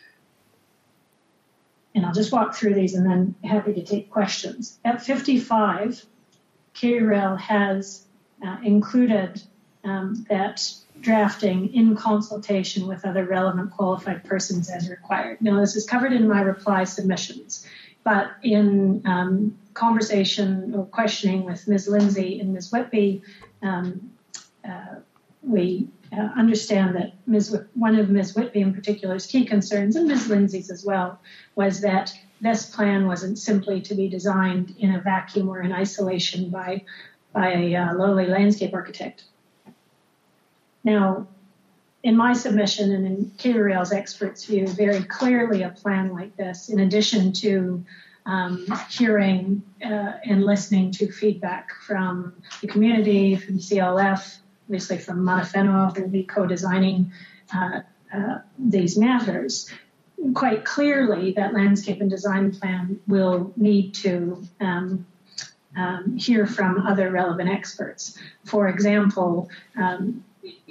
And I'll just walk through these and then happy to take questions. At fifty-five, KiwiRail has uh, included um, that drafting in consultation with other relevant qualified persons as required. Now, this is covered in my reply submissions, but in um, conversation or questioning with Miz Lindsay and Miz Whitby, um, uh, we uh, understand that Miz one of Miz Whitby in particular's key concerns, and Miz Lindsay's as well, was that this plan wasn't simply to be designed in a vacuum or in isolation by, by a uh, lowly landscape architect. Now, in my submission and in KiwiRail's experts' view, very clearly a plan like this, in addition to um, hearing uh, and listening to feedback from the community, from C L F, obviously from Manawhenua, who will be co-designing uh, uh, these matters, quite clearly that landscape and design plan will need to um, um, hear from other relevant experts. For example, um,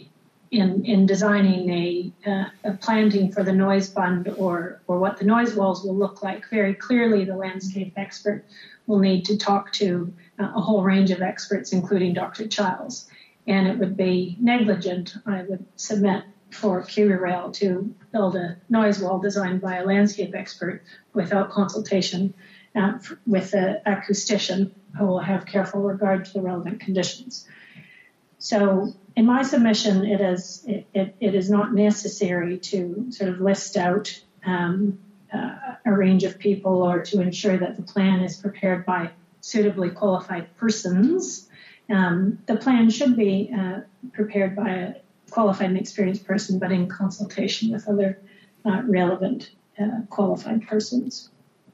in in designing a, uh, a planting for the noise bund or or what the noise walls will look like, very clearly the landscape expert will need to talk to uh, a whole range of experts, including Doctor Childs. And it would be negligent, I would submit, for KiwiRail to build a noise wall designed by a landscape expert without consultation uh, with an acoustician who will have careful regard to the relevant conditions. So in my submission, it is it, it, it is not necessary to sort of list out um, uh, a range of people or to ensure that the plan is prepared by suitably qualified persons. Um, the plan should be uh, prepared by a qualified and experienced person, but in consultation with other uh, relevant uh, qualified persons.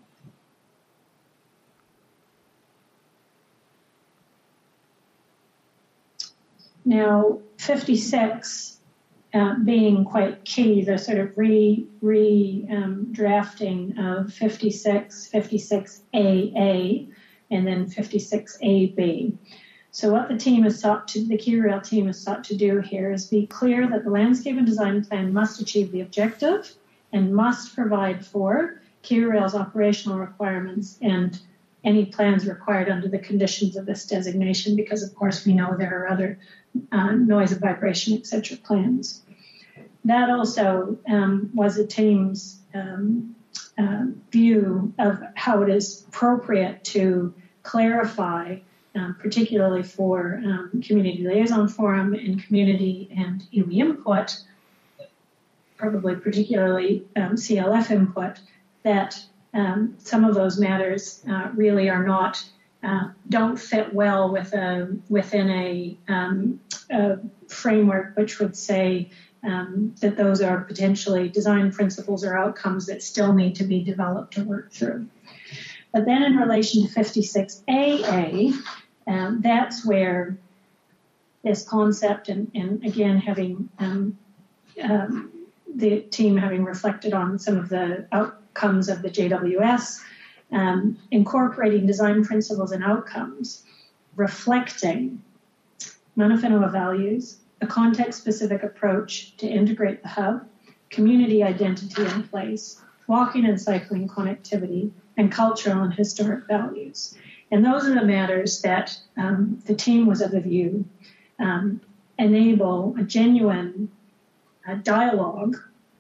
Now, fifty-six uh, being quite key, the sort of re, re um, drafting of fifty-six, fifty-six A A, and then fifty-six A B. So what the team has sought to, the KiwiRail team has sought to do here is be clear that the landscape and design plan must achieve the objective and must provide for KiwiRail's operational requirements and any plans required under the conditions of this designation, because of course we know there are other uh, noise and vibration, et cetera plans. That also um, was the team's um, uh, view of how it is appropriate to clarify, um, particularly for um, Community Liaison Forum and community and iwi input, probably particularly um, C L F input, that um, some of those matters uh, really are not, uh, don't fit well with a, within a, um, a framework which would say um, that those are potentially design principles or outcomes that still need to be developed or worked through. But then in relation to fifty-six A A, um, that's where this concept and, and again, having um, um, the team having reflected on some of the outcomes of the J W S, um, incorporating design principles and outcomes, reflecting Mana Whenua values, a context-specific approach to integrate the hub, community identity in place, walking and cycling connectivity, and cultural and historic values. And those are the matters that um, the team was of the view um, enable a genuine uh, dialogue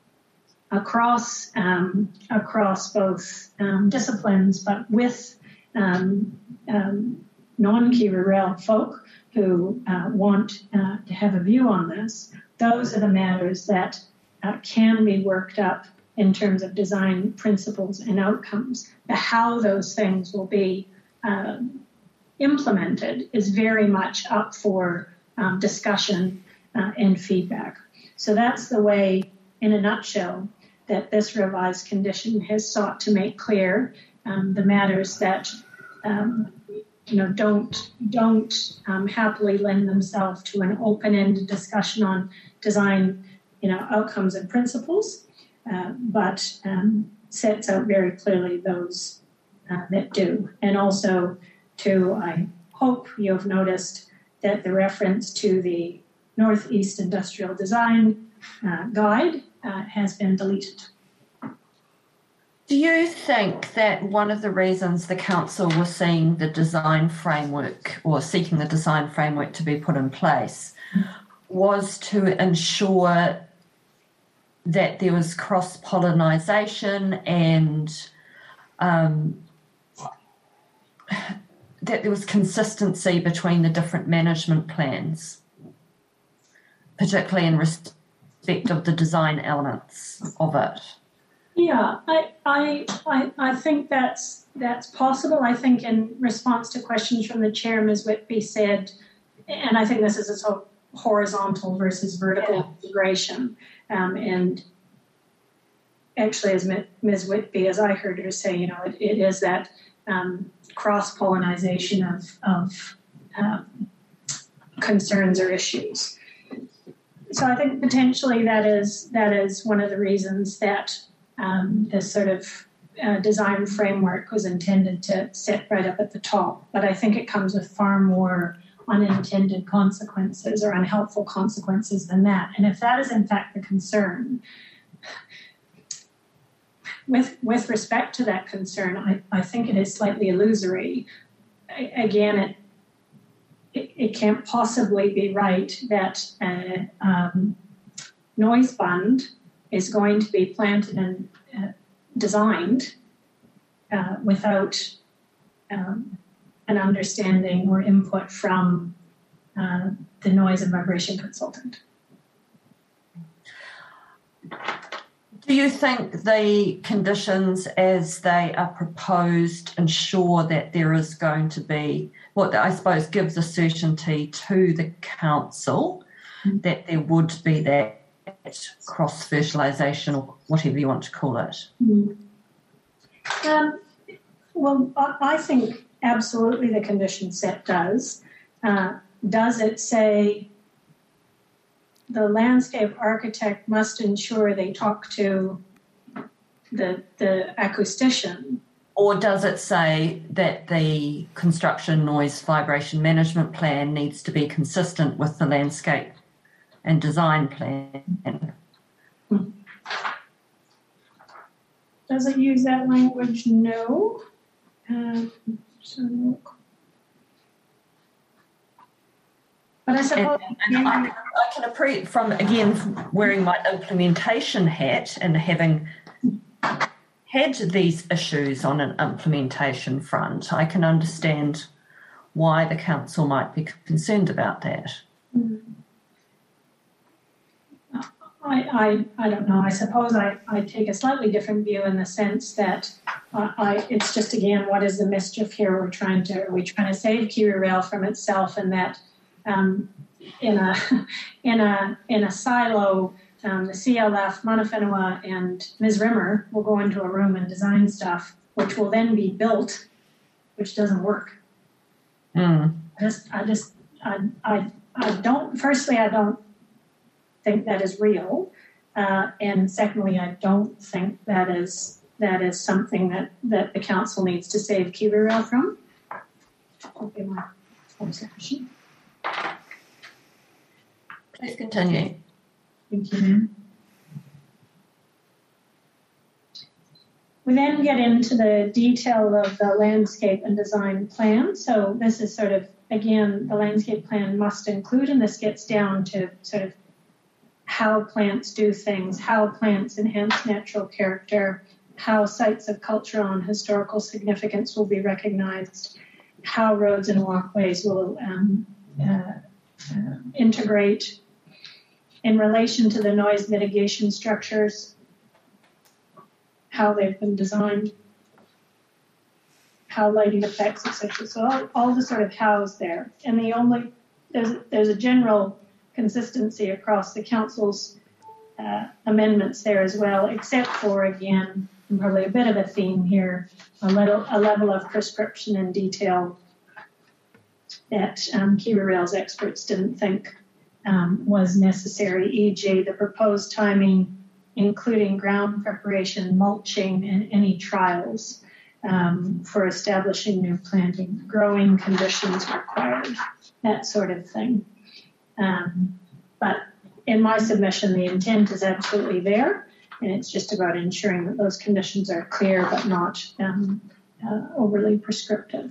across um, across both um, disciplines, but with um, um, non-KiwiRail folk who uh, want uh, to have a view on this. Those are the matters that uh, can be worked up in terms of design principles and outcomes. The how those things will be um, implemented is very much up for um, discussion uh, and feedback. So that's the way, in a nutshell, that this revised condition has sought to make clear um, the matters that um, you know don't don't um, happily lend themselves to an open-ended discussion on design, you know, outcomes and principles, uh, but um, sets out very clearly those uh, that do. And also, too, I hope you have noticed that the reference to the Northeast Industrial Design uh, Guide uh, has been deleted. Do you think that one of the reasons the council was seeing the design framework or seeking the design framework to be put in place was to ensure that there was cross-pollination and um, that there was consistency between the different management plans, particularly in respect of the design elements of it? Yeah, I, I, I, I think that's that's possible. I think in response to questions from the chair, Miz Whitby said, and I think this is a sort of horizontal versus vertical yeah. integration. Um, and actually, as Miz Whitby, as I heard her say, you know, it, it is that um, cross-pollination of, of um, concerns or issues. So I think potentially that is that is one of the reasons that Um, this sort of uh, design framework was intended to sit right up at the top. But I think it comes with far more unintended consequences or unhelpful consequences than that. And if that is in fact the concern, with with respect to that concern, I, I think it is slightly illusory. I, again, it, it it can't possibly be right that a um, noise bund is going to be planted and uh, designed uh, without um, an understanding or input from uh, the noise and vibration consultant. Do you think the conditions as they are proposed ensure that there is going to be, what I suppose gives a certainty to the council mm-hmm. that there would be that cross-fertilisation or whatever you want to call it? Mm-hmm. Um, well, I think absolutely the condition set does. Uh, does it say the landscape architect must ensure they talk to the the acoustician? Or does it say that the construction noise vibration management plan needs to be consistent with the landscape and design plan? Hmm. Does it use that language? No. Um, so, but I suppose and, and I, I can appreciate from, again, wearing my implementation hat and having had these issues on an implementation front, I can understand why the council might be concerned about that. Mm. I, I, I don't know. I suppose I, I take a slightly different view in the sense that uh, I it's just, again, what is the mischief here? We're trying to, are we trying to save Kiwi Rail from itself, and that um, in a in a in a silo, um, the C L F, Mana Whenua, and Miz Rimmer will go into a room and design stuff, which will then be built, which doesn't work. Mm. I just I just I I I don't. Firstly, I don't think that is real, uh, and secondly, I don't think that is that is something that, that the council needs to save Kiwi Rail from. Okay, my observation. Please continue. Thank you, ma'am. We then get into the detail of the landscape and design plan. So this is sort of, again, the landscape plan must include, and this gets down to sort of how plants do things, how plants enhance natural character, how sites of cultural and historical significance will be recognized, how roads and walkways will um, uh, uh, integrate in relation to the noise mitigation structures, how they've been designed, how lighting affects, et cetera. So all, all the sort of hows there. And the only, there's, there's a general consistency across the council's uh, amendments there as well, except for, again, and probably a bit of a theme here, a, little, a level of prescription and detail that um, Kiwi Rail's experts didn't think um, was necessary, for example the proposed timing, including ground preparation, mulching, and any trials um, for establishing new planting, growing conditions required, that sort of thing. Um, but in my submission, the intent is absolutely there, and it's just about ensuring that those conditions are clear but not um, uh, overly prescriptive.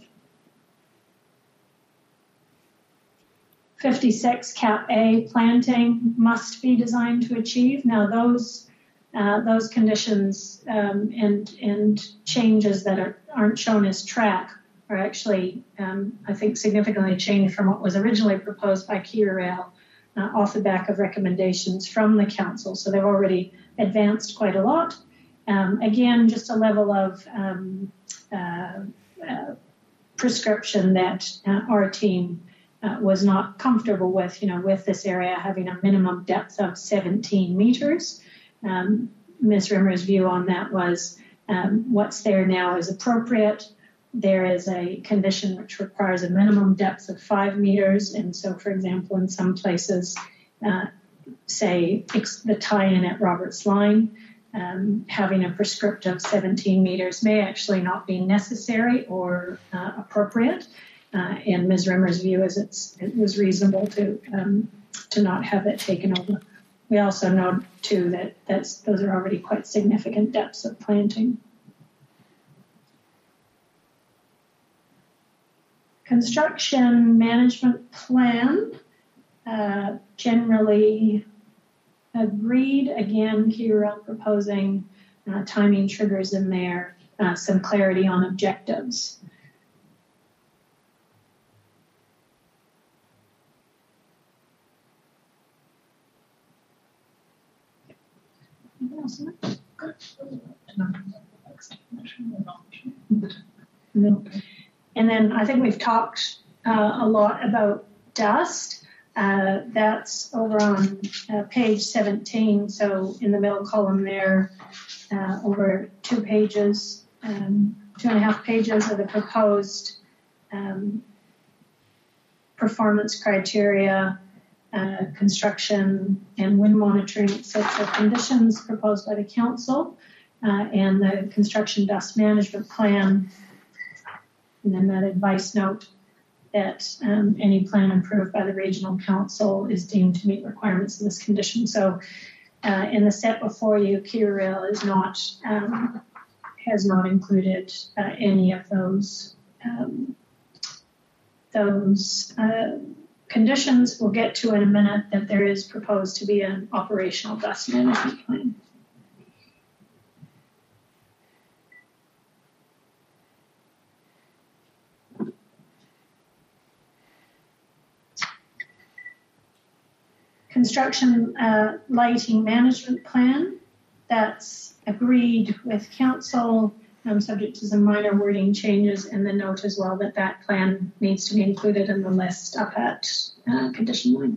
fifty-six, Cap A, planting must be designed to achieve. Now, those uh, those conditions um, and and changes that are, aren't shown as track are actually, um, I think, significantly changed from what was originally proposed by Kiwi Rail uh, off the back of recommendations from the council. So they've already advanced quite a lot. Um, again, just a level of um, uh, uh, prescription that uh, our team uh, was not comfortable with, you know, with this area having a minimum depth of seventeen meters. Um, Miz Rimmer's view on that was um, what's there now is appropriate. There is a condition which requires a minimum depth of five meters. And so, for example, in some places, uh, say the tie-in at Roberts Line, um, having a prescriptive seventeen meters may actually not be necessary or uh, appropriate. Uh, and Miz Rimmer's view is it's it was reasonable to um, to not have it taken over. We also know too that that's those are already quite significant depths of planting. Construction management plan, uh, generally agreed. Again, here I'm proposing uh, timing triggers in there, uh, some clarity on objectives. And then I think we've talked uh, a lot about dust. Uh, that's over on uh, page seventeen. So in the middle column there, uh, over two pages, um, two and a half pages of the proposed um, performance criteria, uh, construction and wind monitoring, et cetera, conditions proposed by the council, uh, and the construction dust management plan. And then that advice note that um, any plan approved by the regional council is deemed to meet requirements of this condition. So uh, in the set before you, Kiwi Rail is not, um, has not included uh, any of those, um, those uh, conditions. We'll get to in a minute that there is proposed to be an operational dust management plan. Construction uh, lighting management plan, that's agreed with council, um, subject to some minor wording changes, and the note as well that that plan needs to be included in the list up at uh, condition one.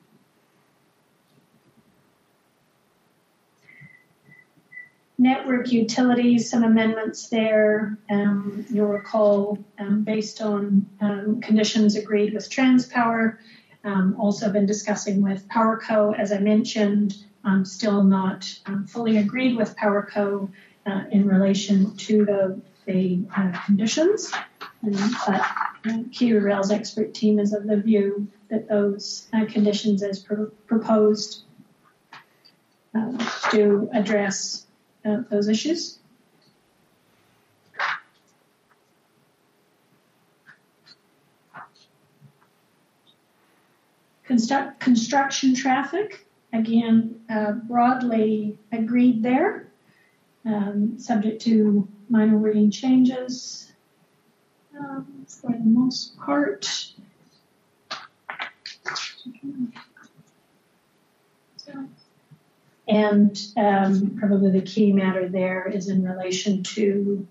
Network utilities, some amendments there. Um, you'll recall, um, based on um, conditions agreed with Transpower. Um, also been discussing with PowerCo, as I mentioned, um, still not um, fully agreed with PowerCo uh, in relation to the, the uh, conditions. And, but uh, Kiwi Rail's expert team is of the view that those uh, conditions as pro- proposed uh, do address uh, those issues. Construct, construction traffic, again, uh, broadly agreed there, um, subject to minor wording changes um, for the most part. And um, probably the key matter there is in relation to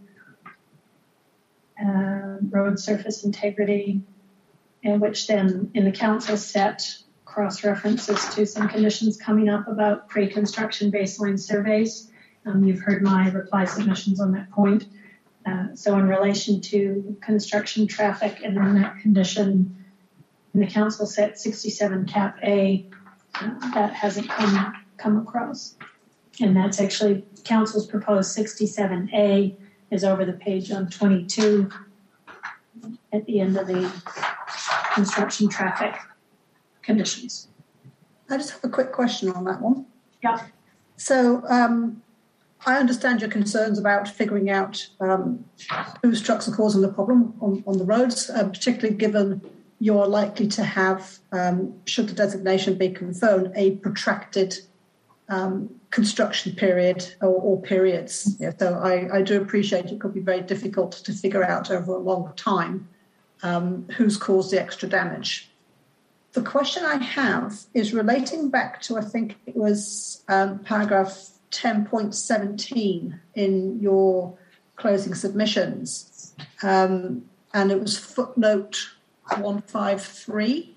uh, road surface integrity, and which then in the council set cross-references to some conditions coming up about pre-construction baseline surveys. Um, you've heard my reply submissions on that point. Uh, so in relation to construction traffic and then that condition in the council set sixty-seven cap A, uh, that hasn't come, come across. And that's actually council's proposed sixty-seven A is over the page on twenty-two at the end of the construction traffic conditions. I just have a quick question on that one. Yeah. So um, I understand your concerns about figuring out um, whose trucks are causing the problem on, on the roads, uh, particularly given you're likely to have, um, should the designation be confirmed, a protracted um, construction period or, or periods. Yeah, so I, I do appreciate it could be very difficult to figure out over a long time um, who's caused the extra damage. The question I have is relating back to, I think it was um, paragraph ten point seventeen in your closing submissions, um, and it was footnote one five three.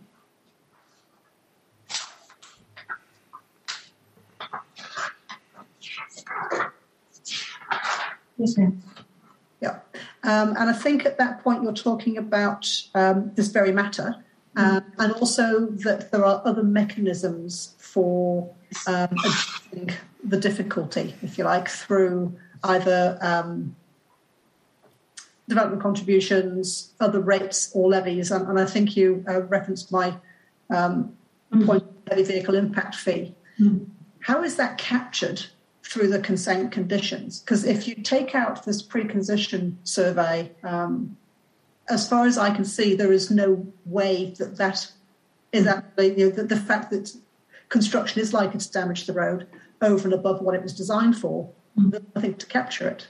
Yes, ma'am. Yeah, um, and I think at that point you're talking about um, this very matter. Um, and also that there are other mechanisms for um, addressing the difficulty, if you like, through either um, development contributions, other rates or levies, and, and I think you uh, referenced my um, mm-hmm. point heavy vehicle impact fee. Mm-hmm. How is that captured through the consent conditions? Because if you take out this pre-condition survey, um, as far as I can see, there is no way that that is actually, you know, the, the fact that construction is likely to damage the road over and above what it was designed for, mm-hmm. there's nothing to capture it.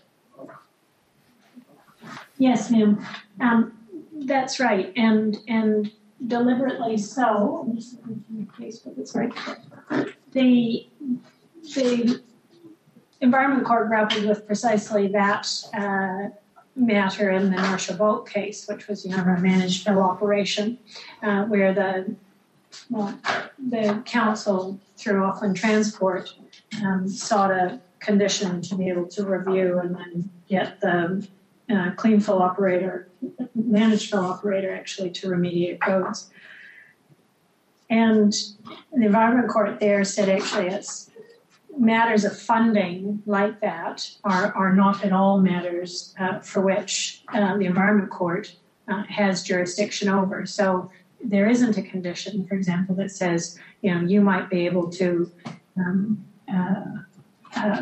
Yes, ma'am. Um, that's right, and and deliberately so. That's right. The the Environment Court grappled with precisely that uh, matter in the Norcia Boat case, which was, you know, a managed fill operation, uh, where the well, the council through Auckland Transport um, sought a condition to be able to review and then get the uh, clean fill operator, managed fill operator, actually to remediate roads. And the Environment Court there said actually it's matters of funding like that are, are not at all matters uh, for which uh, the Environment Court uh, has jurisdiction over. So there isn't a condition, for example, that says, you know, you might be able to um, uh, uh,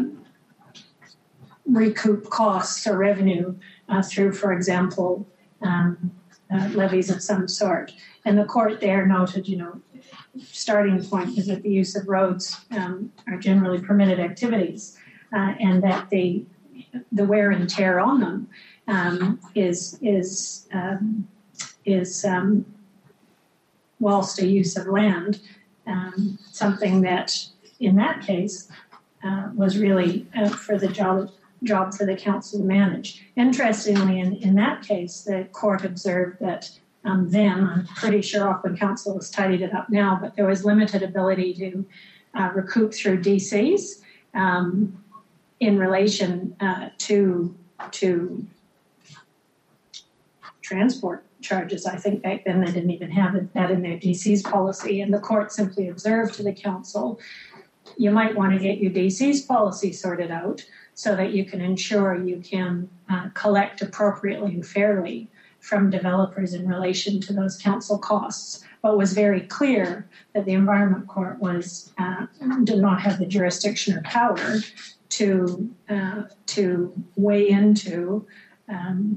recoup costs or revenue uh, through, for example, um, uh, levies of some sort. And the court there noted, you know, starting point is that the use of roads um, are generally permitted activities, uh, and that the the wear and tear on them um, is is um, is um, whilst a use of land, um, something that in that case uh, was really uh, for the job job for the council to manage. Interestingly, in, in that case, the court observed that. Um, then, I'm pretty sure Auckland Council has tidied it up now, but there was limited ability to uh, recoup through D Cs um, in relation uh, to to transport charges. I think back then they didn't even have that in their D Cs policy, and the court simply observed to the council, you might want to get your D Cs policy sorted out so that you can ensure you can uh, collect appropriately and fairly from developers in relation to those council costs, but was very clear that the Environment Court was uh, did not have the jurisdiction or power to uh, to weigh into um,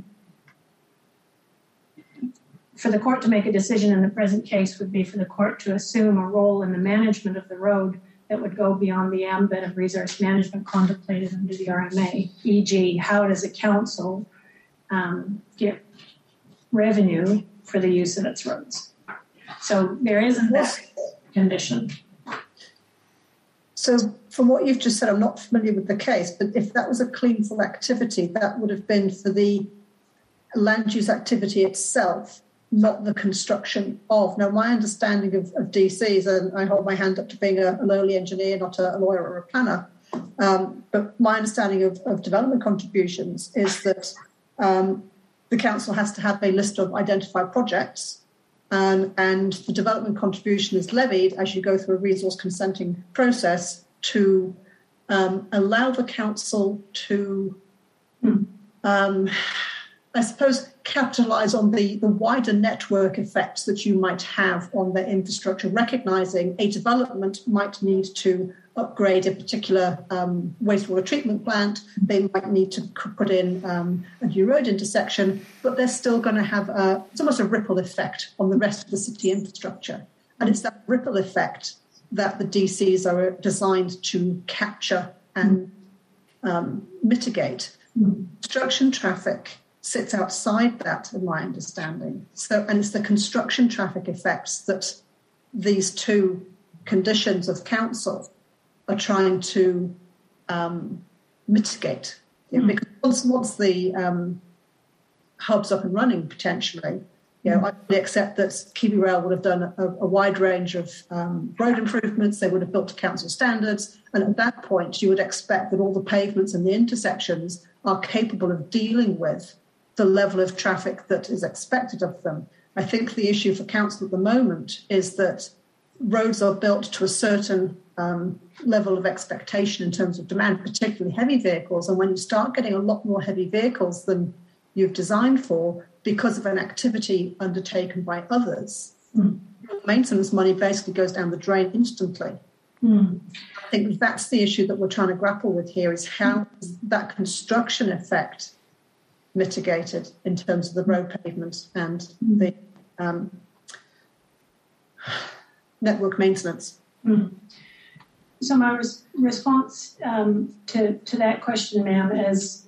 for the court to make a decision in the present case would be for the court to assume a role in the management of the road that would go beyond the ambit of resource management contemplated under the R M A, for example, how does a council um, get revenue for the use of its roads. So there isn't that condition. So from what you've just said, I'm not familiar with the case, but if that was a clean fill activity, that would have been for the land use activity itself, not the construction of. Now, my understanding of, of D Cs, and I hold my hand up to being a, a lowly engineer, not a, a lawyer or a planner, um, but my understanding of, of development contributions is that um, the council has to have a list of identified projects, um, and the development contribution is levied as you go through a resource consenting process to um, allow the council to, um, I suppose, capitalise on the, the wider network effects that you might have on their infrastructure, recognising a development might need to upgrade a particular um, wastewater treatment plant, they might need to put in um, a new road intersection, but they're still going to have a, it's almost a ripple effect on the rest of the city infrastructure. And it's that ripple effect that the D Cs are designed to capture and um, mitigate. Construction traffic sits outside that, in my understanding. So, and it's the construction traffic effects that these two conditions of council are trying to um, mitigate. You know, because once, once the um, hub's up and running, potentially, you know, I would accept that KiwiRail would have done a, a wide range of um, road improvements. They would have built to council standards. And at that point, you would expect that all the pavements and the intersections are capable of dealing with the level of traffic that is expected of them. I think the issue for council at the moment is that roads are built to a certain um, level of expectation in terms of demand, particularly heavy vehicles. And when you start getting a lot more heavy vehicles than you've designed for because of an activity undertaken by others, mm. maintenance money basically goes down the drain instantly. Mm. I think that's the issue that we're trying to grapple with here, is how is that construction effect mitigated in terms of the road pavement and mm. the um, network maintenance. Mm. So my res- response um, to, to that question, ma'am, is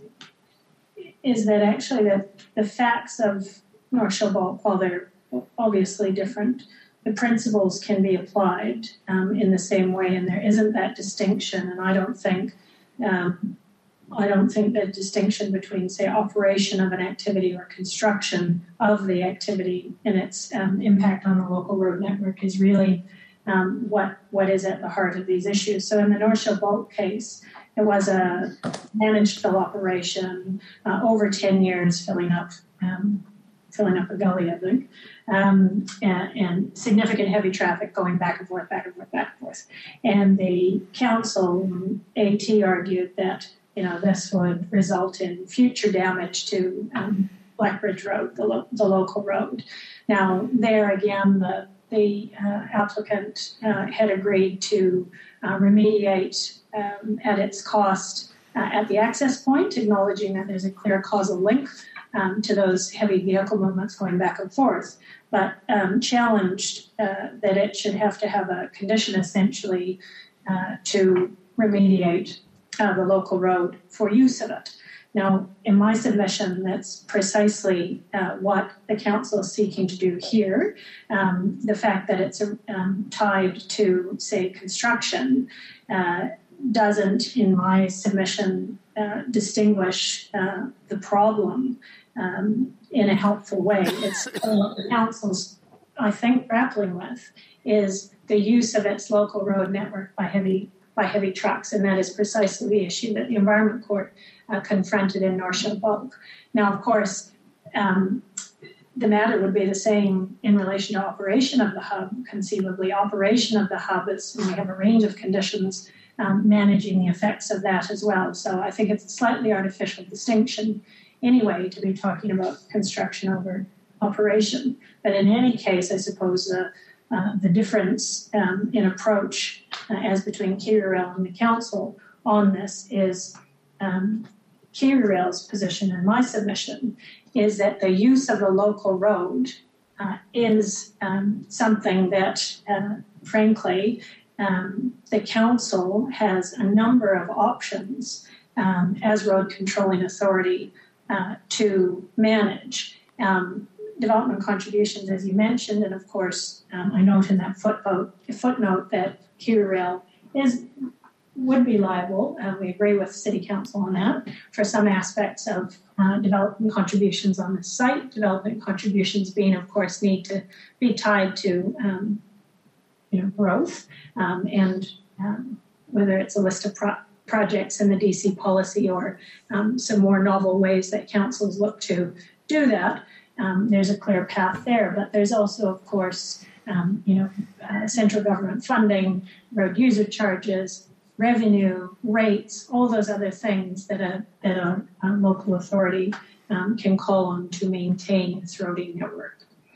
is that actually the, the facts of North Shore Bulk, while they're obviously different, the principles can be applied um, in the same way, and there isn't that distinction. And I don't think um, I don't think the distinction between, say, operation of an activity or construction of the activity and its um, impact on the local road network is really um, what what is at the heart of these issues. So in the North Shore Bulk case, it was a managed fill operation uh, over ten years, filling up um, filling up a gully, I think, um, and, and significant heavy traffic going back and forth, back and forth, back and forth. And the council, AT, argued that you know this would result in future damage to um, Blackbridge Road, the, lo- the local road. Now, there again, the the uh, applicant uh, had agreed to uh, remediate um, at its cost uh, at the access point, acknowledging that there's a clear causal link um, to those heavy vehicle movements going back and forth, but um, challenged uh, that it should have to have a condition essentially uh, to remediate uh, the local road for use of it. Now, in my submission, that's precisely uh, what the council is seeking to do here. Um, the fact that it's um, tied to, say, construction uh, doesn't, in my submission, uh, distinguish uh, the problem um, in a helpful way. It's what the council's, I think, grappling with is the use of its local road network by heavy by heavy trucks, and that is precisely the issue that the Environment Court uh, confronted in North Shore Bulk. Now, of course, um, the matter would be the same in relation to operation of the hub. Conceivably, operation of the hub is, and we have a range of conditions um, managing the effects of that as well. So I think it's a slightly artificial distinction anyway to be talking about construction over operation. But in any case, I suppose the Uh, the difference um, in approach uh, as between KiwiRail and the council on this is um, KiwiRail's position and my submission is that the use of the local road uh, is um, something that, uh, frankly, um, the council has a number of options um, as road controlling authority uh, to manage. Um, Development contributions, as you mentioned, and of course, um, I note in that footnote, footnote that KiwiRail is would be liable. Uh, we agree with City Council on that for some aspects of uh, development contributions on the site. Development contributions being, of course, need to be tied to um, you know growth um, and um, whether it's a list of pro- projects in the D C policy or um, some more novel ways that councils look to do that. Um, there's a clear path there, but there's also, of course, um, you know, uh, central government funding, road user charges, revenue, rates, all those other things that a that a, a local authority um, can call on to maintain its roading network.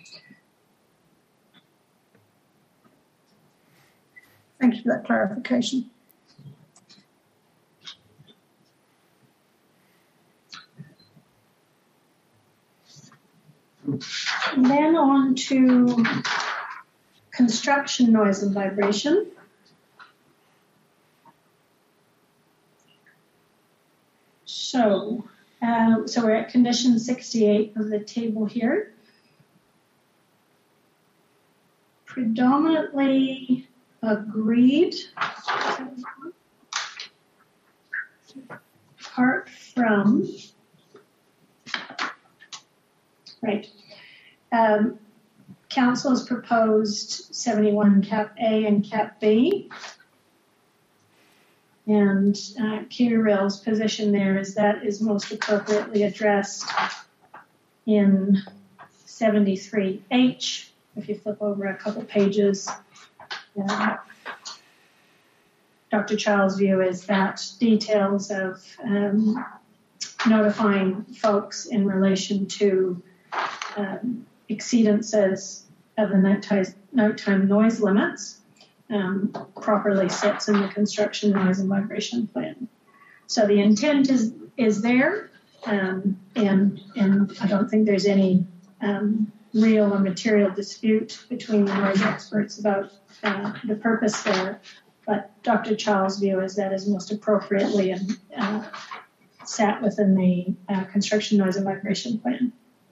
Thank you for that clarification. And then on to construction noise and vibration. So, uh, so we're at condition sixty-eight of the table here. Predominantly agreed, apart from. Right. Um, Council has proposed seventy-one Cap A and Cap B. And uh, KiwiRail's position there is that is most appropriately addressed in seventy-three H. If you flip over a couple pages, uh, Doctor Charles' view is that details of um, notifying folks in relation to um, exceedances of the nighttime, nighttime noise limits um, properly sits in the construction noise and vibration plan. So the intent is is there, um, and and I don't think there's any um, real or material dispute between the noise experts about uh, the purpose there. But Doctor Child's view is that is most appropriately and uh, sat within the uh, construction noise and vibration plan.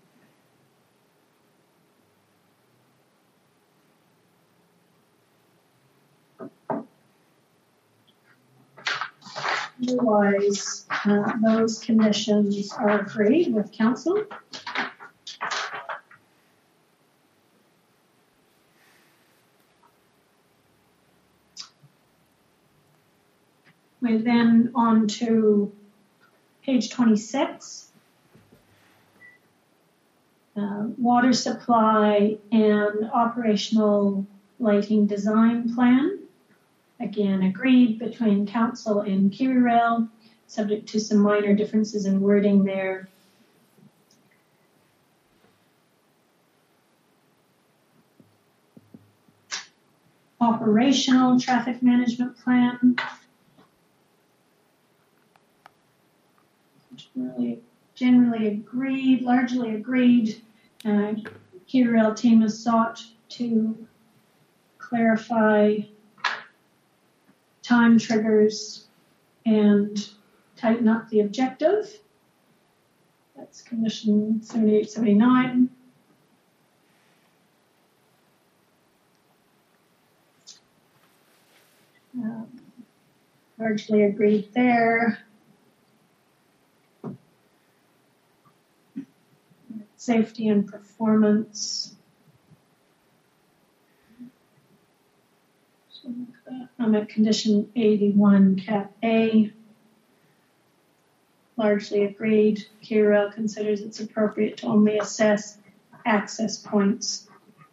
Otherwise, uh, those conditions are agreed with council. We're then on to page twenty-six. Uh, water supply and operational lighting design plan. Again, agreed between council and KiriRail, subject to some minor differences in wording there. Operational traffic management plan. Generally, generally agreed, largely agreed. Uh, KiriRail team has sought to clarify time triggers and tighten up the objective. That's condition seventy-eight seventy-nine. Um, largely agreed there. Safety and performance. So I'm at condition eighty-one cap A. Largely agreed. KiriRail considers it's appropriate to only assess access points.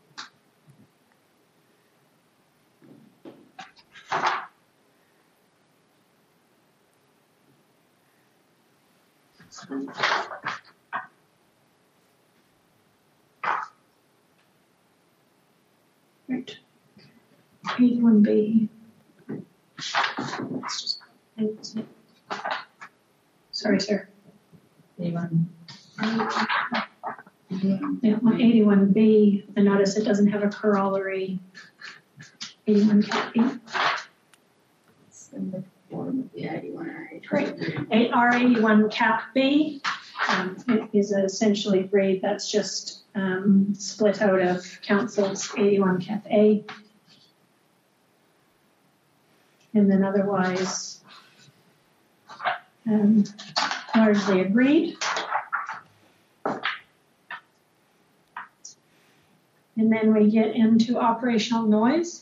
Right. eighty-one B. Sorry, sir. eighty-one. Yeah, on eighty-one B, I notice it doesn't have a corollary. eighty-one cap B. It's in the bottom of the eighty-one R. Great. R eighty-one cap B um, it is essentially agreed. That's just um, split out of council's eighty-one cap A. And then otherwise, um, largely agreed. And then we get into operational noise.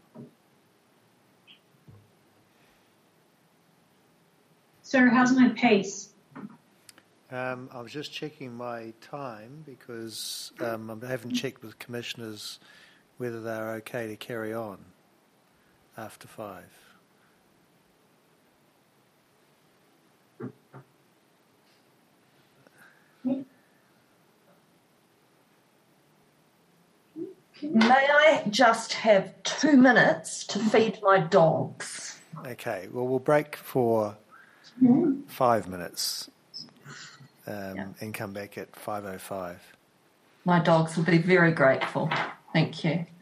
Sir, how's my pace? Um, I was just checking my time because um, I haven't checked with commissioners whether they're okay to carry on after five. May I just have two minutes to feed my dogs? Okay, well, we'll break for five minutes um, Yeah. and come back at five oh five. My dogs will be very grateful. Thank you.